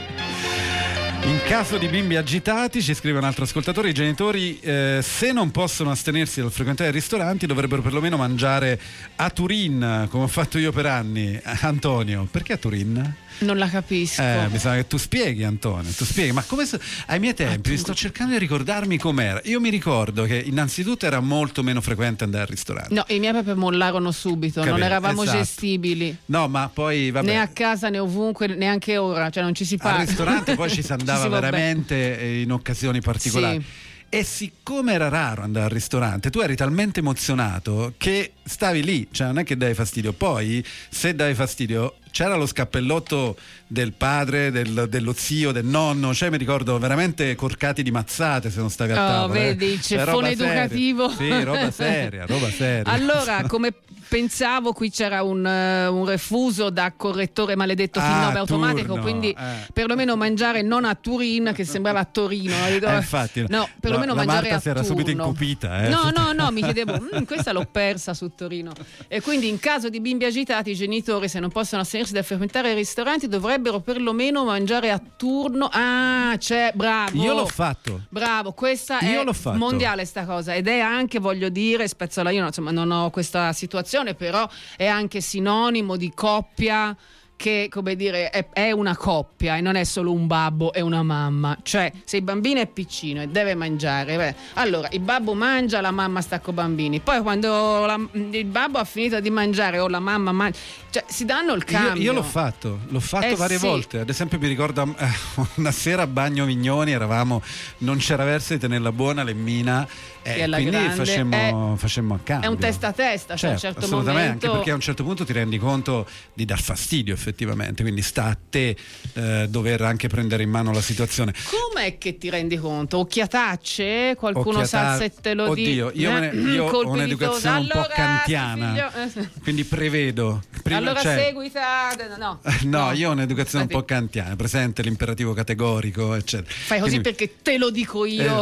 In caso di bimbi agitati, ci scrive un altro ascoltatore, i genitori se non possono astenersi dal frequentare i ristoranti dovrebbero perlomeno mangiare a Turin, come ho fatto io per anni. Antonio, perché a Turin? Non la capisco. Bisogna che tu spieghi, Antonio, ma come ai miei tempi sto cercando di ricordarmi com'era. Io mi ricordo che innanzitutto era molto meno frequente andare al ristorante. No, i miei proprio mollarono subito, non eravamo gestibili. No, ma poi vabbè. Né a casa né ovunque, neanche ora, cioè non ci si parla. Al ristorante poi ci si andava veramente in occasioni particolari. Sì. E siccome era raro andare al ristorante, tu eri talmente emozionato che stavi lì, cioè non è che dai fastidio. Poi, se dai fastidio, c'era lo scappellotto del padre, dello zio, del nonno, cioè mi ricordo veramente corcati di mazzate se non stavi a tavola. Vedi, il ceffone educativo. Sì, roba seria. Allora, come pensavo, qui c'era un refuso da correttore maledetto fin 9 automatico, turno, quindi perlomeno mangiare non a Turin, che sembrava a Torino. Infatti, no, perlomeno mangiare Marta a si era turno. subito incupita. No, mi chiedevo, questa l'ho persa su Torino. E quindi in caso di bimbi agitati, i genitori, se non possono astenersi da frequentare i ristoranti, dovrebbero perlomeno mangiare a turno. C'è, bravo. Io l'ho fatto. Bravo, questa è mondiale sta cosa, ed è anche, voglio dire, spezzola, io insomma non ho questa situazione, però è anche sinonimo di coppia, che come dire è una coppia e non è solo un babbo e una mamma. Cioè, se il bambino è piccino e deve mangiare, allora il babbo mangia, la mamma sta con i bambini, poi quando il babbo ha finito di mangiare o la mamma mangia, cioè si danno il cambio. Io l'ho fatto varie volte. Ad esempio mi ricordo una sera a Bagno Vignoni non c'era verso di tenerla buona Lemmina, quindi facemmo a cambio. È un testa a testa, cioè a un certo assolutamente, momento, anche perché a un certo punto ti rendi conto di dar fastidio effettivamente, quindi sta a te dover anche prendere in mano la situazione. Com'è che ti rendi conto? Occhiatacce? Qualcuno sa se te lo dice? Oddio, io ho un'educazione un po' kantiana, quindi prevedo. Allora seguita. No, io ho un'educazione un po' kantiana, presente l'imperativo categorico, eccetera. Fai così perché te lo dico io.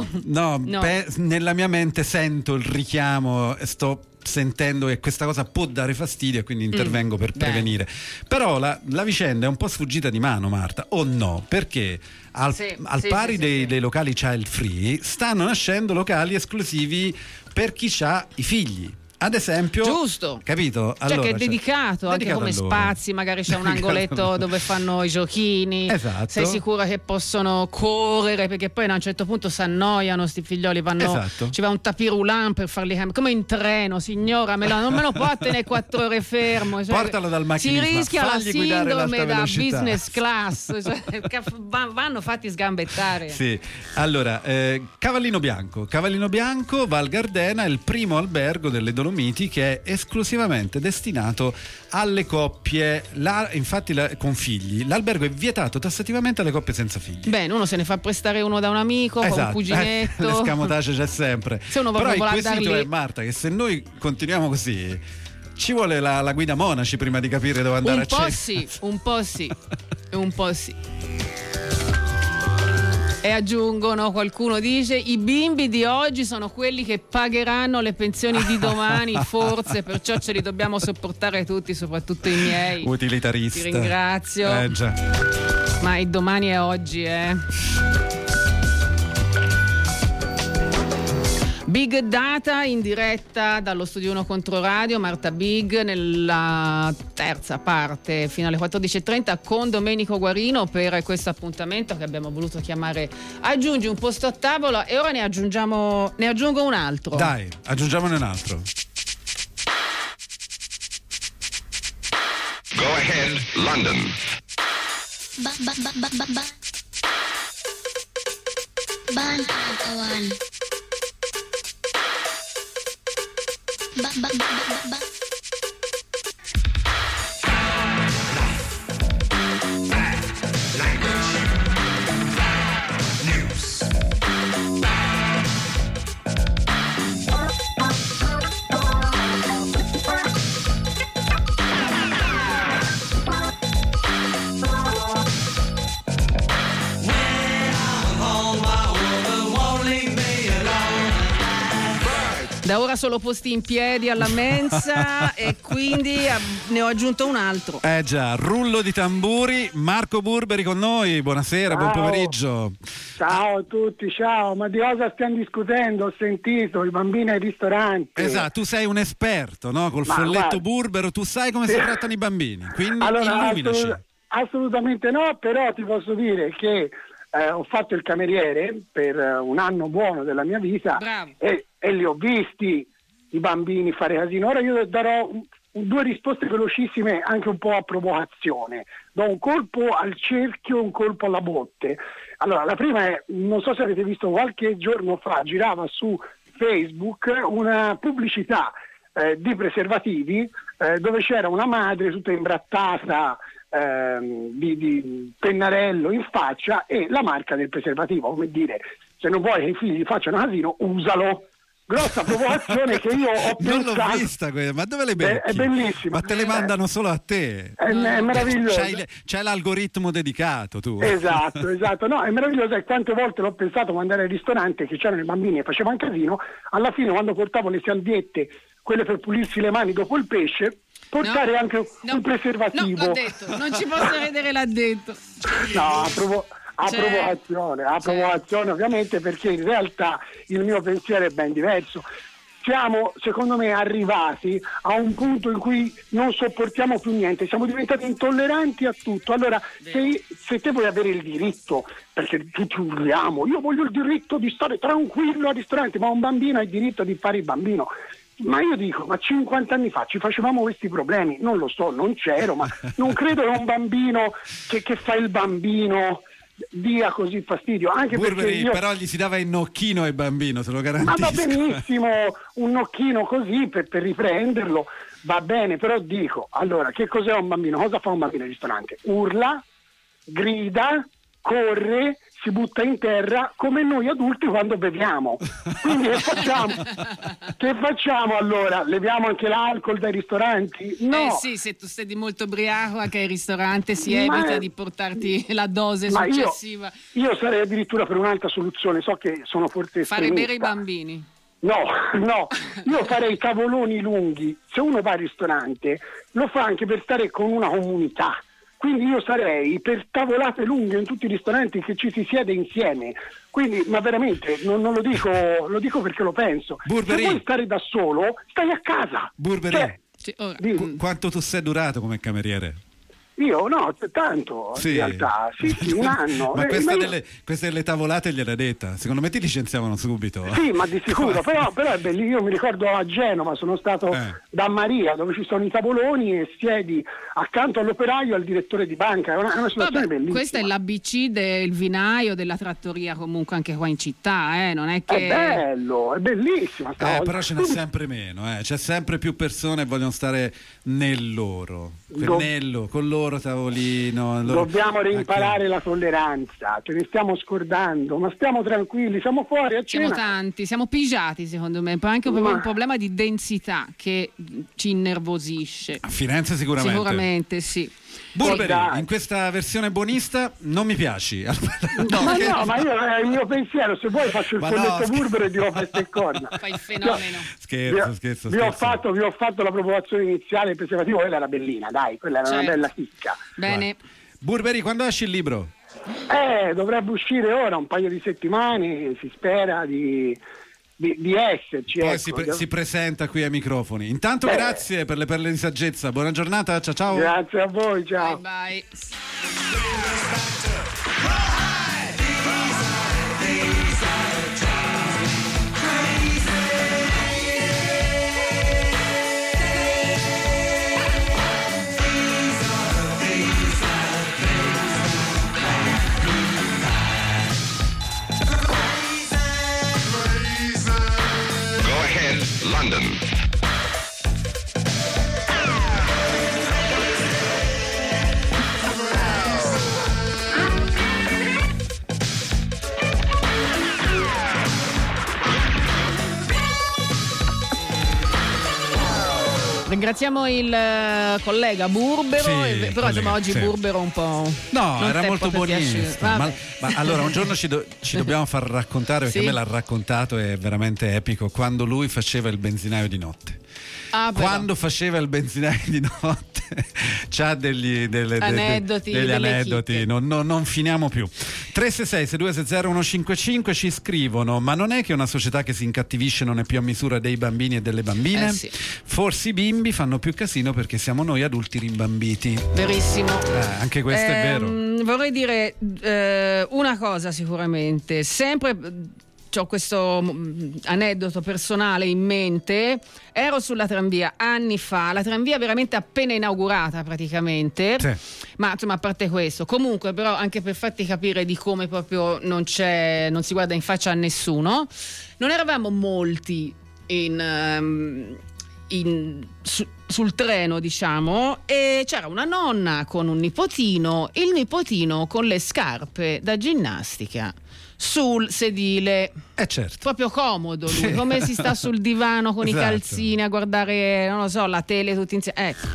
Nella mia mente sento il richiamo, sto sentendo che questa cosa può dare fastidio e quindi intervengo per prevenire. Però la vicenda è un po' sfuggita di mano, Marta, o no? Perché al pari dei locali child free stanno nascendo locali esclusivi per chi ha i figli. Ad esempio, giusto, capito? Allora, che è dedicato anche come spazi, magari c'è un angoletto dove fanno i giochini. Esatto. Sei sicura che possono correre, perché poi a un certo punto si annoiano sti figlioli, ci va un tapirulan per farli come in treno, signora, non me lo può tenere 4 ore fermo, cioè, portalo dal macchinista, si rischia la sindrome da velocità. Business class, cioè, vanno fatti sgambettare. Sì. Allora, Cavallino Bianco, Val Gardena è il primo albergo delle Dolomiti che è esclusivamente destinato alle coppie, infatti con figli. L'albergo è vietato tassativamente alle coppie senza figli. Bene, uno se ne fa prestare uno da un amico, con un cuginetto. L'escamotage c'è sempre. Se uno però il quesito è, Marta, che se noi continuiamo così ci vuole la guida Monaci prima di capire dove andare a cena. Un po' sì. E aggiungono, qualcuno dice, i bimbi di oggi sono quelli che pagheranno le pensioni di domani, forse, perciò ce li dobbiamo sopportare tutti, soprattutto i miei. Utilitarista. Ti ringrazio. Già. Ma il domani è oggi, Big Data in diretta dallo Studio 1 Controradio, Marta Big nella terza parte fino alle 14.30 con Domenico Guarino per questo appuntamento che abbiamo voluto chiamare Aggiungi un posto a tavola, e ora ne aggiungo un altro. Dai, aggiungiamone un altro. Go ahead, London. Bantawan. Da ora solo posti in piedi alla mensa e quindi ne ho aggiunto un altro. Già, rullo di tamburi, Marco Burberi con noi, buonasera, Ciao. buon pomeriggio. Ciao a tutti, ciao, ma di cosa stiamo discutendo? Ho sentito, i bambini ai ristoranti. Esatto, tu sei un esperto, no? Col Ma folletto guarda, burbero, tu sai come si trattano i bambini, quindi allora, illuminaci. assolutamente no, però ti posso dire che ho fatto il cameriere per un anno buono della mia vita e li ho visti i bambini fare casino. Ora io darò due risposte velocissime, anche un po' a provocazione. Do un colpo al cerchio, un colpo alla botte. Allora, la prima è, non so se avete visto, qualche giorno fa girava su Facebook una pubblicità di preservativi dove c'era una madre tutta imbrattata di pennarello in faccia e la marca del preservativo, come dire, se non vuoi che i figli facciano casino, usalo. Grossa provocazione che io ho Non pensato. l'ho vista quella, ma dove le becchi? È bellissima. Ma te le mandano solo a te. È meraviglioso. C'hai l'algoritmo dedicato tu. Esatto, no, è meraviglioso, e quante volte l'ho pensato quando ero al ristorante che c'erano i bambini e facevano casino, alla fine quando portavo le salviette, quelle per pulirsi le mani dopo il pesce, portare anche un preservativo. No, l'ha detto, non ci posso credere, l'ha detto. No, provocazione ovviamente, perché in realtà il mio pensiero è ben diverso. Siamo, secondo me, arrivati a un punto in cui non sopportiamo più niente, siamo diventati intolleranti a tutto. Allora, se te vuoi avere il diritto, perché tutti urliamo, io voglio il diritto di stare tranquillo al ristorante, ma un bambino ha il diritto di fare il bambino. Ma io dico, ma 50 anni fa ci facevamo questi problemi? Non lo so, non c'ero, ma non credo che un bambino che fa il bambino dia così fastidio, anche Burberi, perché però gli si dava il nocchino ai bambini, te lo garantisco. Ma va benissimo, un nocchino così per riprenderlo, va bene, però dico, allora, che cos'è un bambino? Cosa fa un bambino al ristorante? Urla, grida, corre, si butta in terra come noi adulti quando beviamo. Quindi che facciamo? Che facciamo allora? Leviamo anche l'alcol dai ristoranti? No. Sì, se tu sei di molto ubriaco anche al ristorante si evita di portarti la dose successiva. Io sarei addirittura per un'altra soluzione, so che sono forse fare estremista. bere i bambini. No, io farei tavoloni lunghi. Se uno va al ristorante lo fa anche per stare con una comunità. Quindi io sarei per tavolate lunghe in tutti i ristoranti, che ci si siede insieme. Quindi, ma veramente, non lo dico perché lo penso. Burberi. Se vuoi stare da solo, stai a casa. Burberi, Cioè, quanto tu sei durato come cameriere? Io no, tanto in realtà, sì, un anno. Ma queste delle tavolate gliel'ha detta, secondo me ti licenziavano subito. Sì, ma di sicuro, però è bello. Io mi ricordo a Genova, sono stato da Maria, dove ci sono i tavoloni e siedi accanto all'operaio e al direttore di banca, è una situazione bellissima. Questo è l'ABC del vinaio, della trattoria, comunque anche qua in città, non è che... È bello, è bellissima. Però ce n'è sempre meno, c'è sempre più persone che vogliono stare nel loro, con loro tavolino. Dobbiamo reimparare la tolleranza, ce ne stiamo scordando, ma stiamo tranquilli, siamo fuori a cena. Siamo tanti, siamo pigiati secondo me, poi anche un problema di densità che ci innervosisce. A Firenze sicuramente sì. Burberi, in questa versione buonista non mi piaci. Ma io il mio pensiero, se vuoi faccio il folletto Burbero e dirò feste e corna. Fai il fenomeno. Scherzo. Vi ho fatto la provocazione iniziale, il preservativo, quella era bellina, dai, quella era una bella chicca. Bene. Burberi, quando esce il libro? Dovrebbe uscire ora, un paio di settimane, si spera di di esserci. Poi ecco. si presenta qui ai microfoni. Intanto grazie per le perle di saggezza, buona giornata, ciao. Grazie a voi, ciao. Bye. London. Ringraziamo il collega Burbero, Sì, però insomma oggi sì. Burbero un po'... No, non era te molto proprio buonista. Ma allora un giorno ci dobbiamo far raccontare, perché Sì. a me l'ha raccontato, è veramente epico, quando lui faceva il benzinaio di notte. Quando faceva il benzinaio di notte c'ha degli aneddoti, aneddoti, non finiamo più. 366-6260-155 ci scrivono: ma non è che una società che si incattivisce non è più a misura dei bambini e delle bambine? Sì. Forse i bimbi fanno più casino perché siamo noi adulti rimbambiti. Verissimo. Anche questo è vero. Vorrei dire una cosa sicuramente, sempre ho questo aneddoto personale in mente. Ero sulla tranvia anni fa, la tranvia veramente appena inaugurata praticamente, sì. Ma insomma, a parte questo, comunque però anche per farti capire di come proprio non si guarda in faccia a nessuno, non eravamo molti sul treno, diciamo, e c'era una nonna con un nipotino, il nipotino con le scarpe da ginnastica sul sedile, certo. Proprio comodo lui, Sì. come si sta sul divano con Esatto. i calzini a guardare, non lo so, la tele tutti insieme, ecco.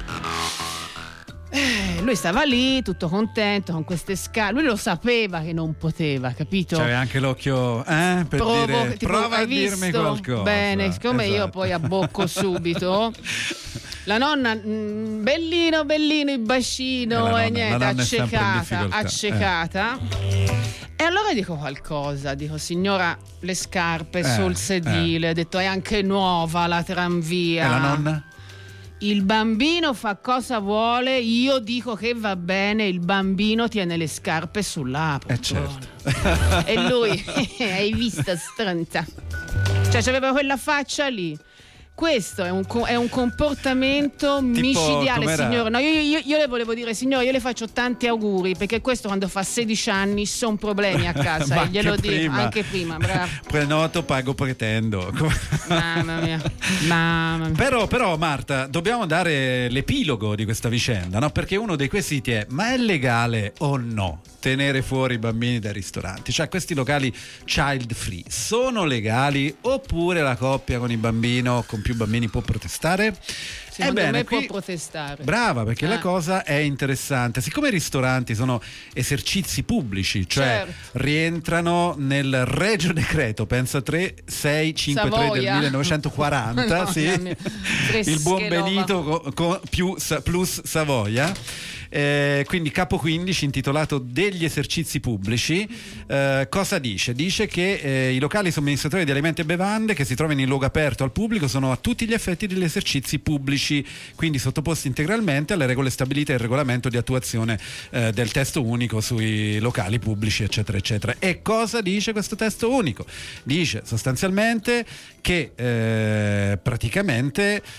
Lui stava lì tutto contento con queste scarpe, lui lo sapeva che non poteva, capito? C'aveva anche l'occhio per dire tipo, prova hai a dirmi visto? qualcosa. Bene, siccome io Esatto. poi abbocco subito. La nonna, bellino, il bacino, la e niente, nonna è sempre in difficoltà. accecata. E allora dico qualcosa, dico: signora, le scarpe sul sedile, ho detto è anche nuova la tranvia. E la nonna? Il bambino fa cosa vuole, io dico che va bene, il bambino tiene le scarpe sulla poltrona. Certo. E lui, hai visto stronza? Cioè c'aveva quella faccia lì. Questo è un comportamento micidiale, com'era? signore. No, io le volevo dire, signore, io le faccio tanti auguri, perché questo quando fa 16 anni sono problemi a casa. Ma E glielo anche dico prima. anche prima, bravo. Prenoto, pago, pretendo. Mamma mia. Però Marta, dobbiamo dare l'epilogo di questa vicenda, no? Perché uno dei quesiti è: ma è legale o no tenere fuori i bambini dai ristoranti? Cioè, questi locali child free sono legali, oppure la coppia con il bambino, con più bambini, può protestare? Secondo Ebbene, me qui, può protestare. brava, perché la cosa è interessante. Siccome i ristoranti sono esercizi pubblici, cioè Certo. rientrano nel regio decreto, pensa 3653 del Savoia. 1940, No, sì, mamma mia. il buon Benito plus Savoia. Quindi capo 15 intitolato degli esercizi pubblici, cosa dice? Dice che i locali somministratori di alimenti e bevande che si trovano in luogo aperto al pubblico sono a tutti gli effetti degli esercizi pubblici, quindi sottoposti integralmente alle regole stabilite del regolamento di attuazione del testo unico sui locali pubblici, eccetera eccetera. E cosa dice questo testo unico? Dice sostanzialmente che praticamente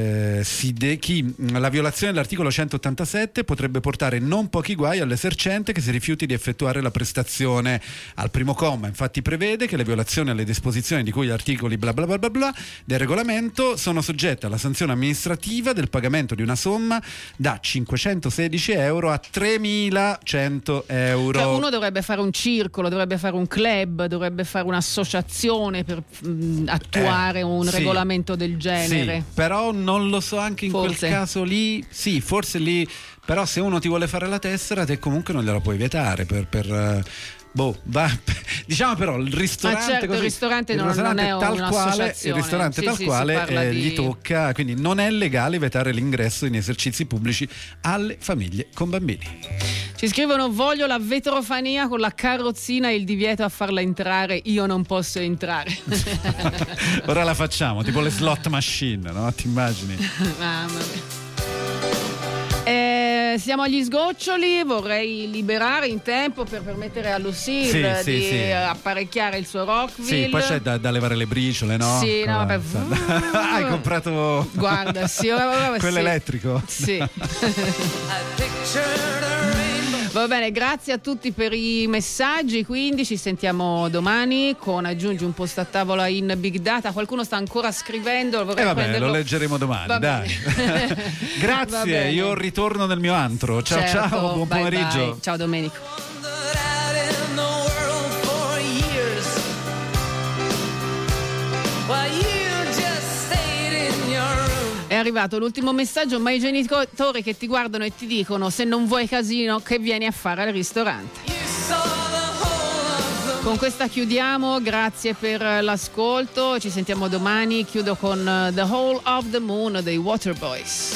la violazione dell'articolo 187 potrebbe portare non pochi guai all'esercente che si rifiuti di effettuare la prestazione. Al primo comma infatti prevede che le violazioni alle disposizioni di cui gli articoli bla bla bla bla bla del regolamento sono soggette alla sanzione amministrativa del pagamento di una somma da 516 euro a 3.100 euro. Cioè, uno dovrebbe fare un circolo, dovrebbe fare un club, dovrebbe fare un'associazione per attuare un sì. regolamento del genere. Sì, però non lo so, anche in Forse. quel caso lì, sì, forse lì, però se uno ti vuole fare la tessera, te comunque non gliela puoi vietare diciamo. Però il ristorante, certo, il ristorante non è un'associazione. Il ristorante Sì, tal sì, quale si parla gli di... tocca, quindi non è legale vietare l'ingresso in esercizi pubblici alle famiglie con bambini. Ci scrivono: voglio la vetrofania con la carrozzina e il divieto a farla entrare, io non posso entrare. Ora la facciamo, tipo le slot machine, no? Ti immagini? Mamma mia. Siamo agli sgoccioli, vorrei liberare in tempo per permettere a Lucille di apparecchiare il suo Rockville. Sì, poi c'è da levare le briciole, no? Sì, no, vabbè. Hai comprato guarda, sì, quello elettrico? Sì. Va bene, grazie a tutti per i messaggi, quindi ci sentiamo domani con Aggiungi un posto a tavola in Big Data. Qualcuno sta ancora scrivendo, vorrei prenderlo. Lo leggeremo domani, dai. Grazie, io ritorno nel mio antro. Ciao, certo, ciao, buon pomeriggio. Bye. Ciao Domenico. È arrivato l'ultimo messaggio, ma i genitori che ti guardano e ti dicono: se non vuoi casino, che vieni a fare al ristorante. Con questa chiudiamo, grazie per l'ascolto, ci sentiamo domani. Chiudo con The Hole of the Moon dei Waterboys.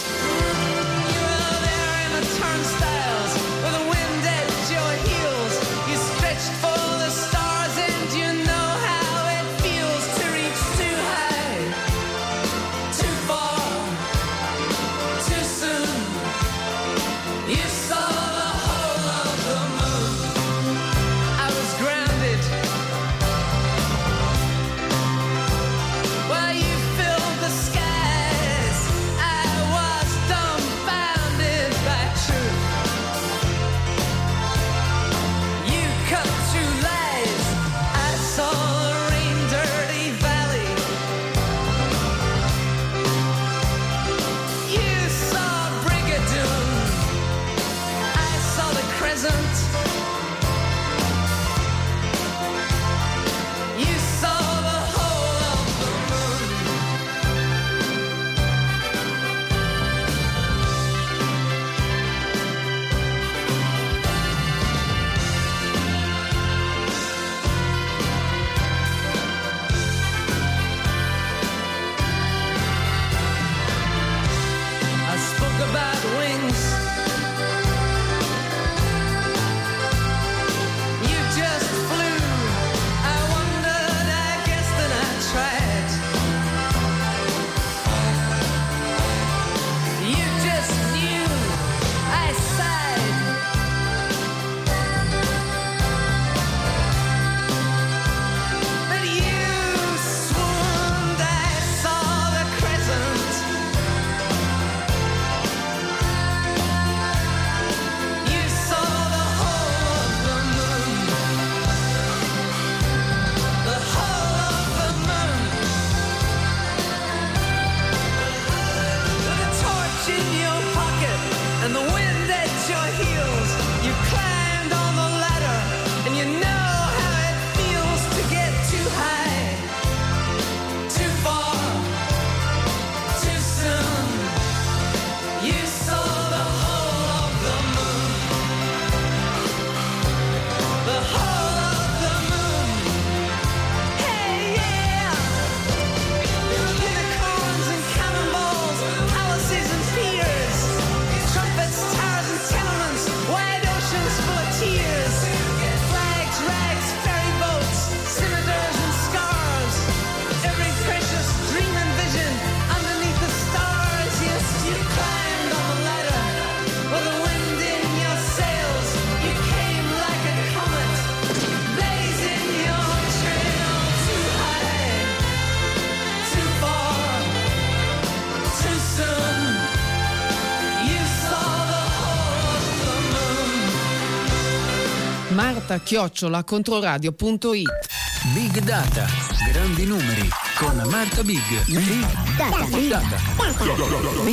Marta@controradio.it. Big Data, grandi numeri con Marta Big. Big Data.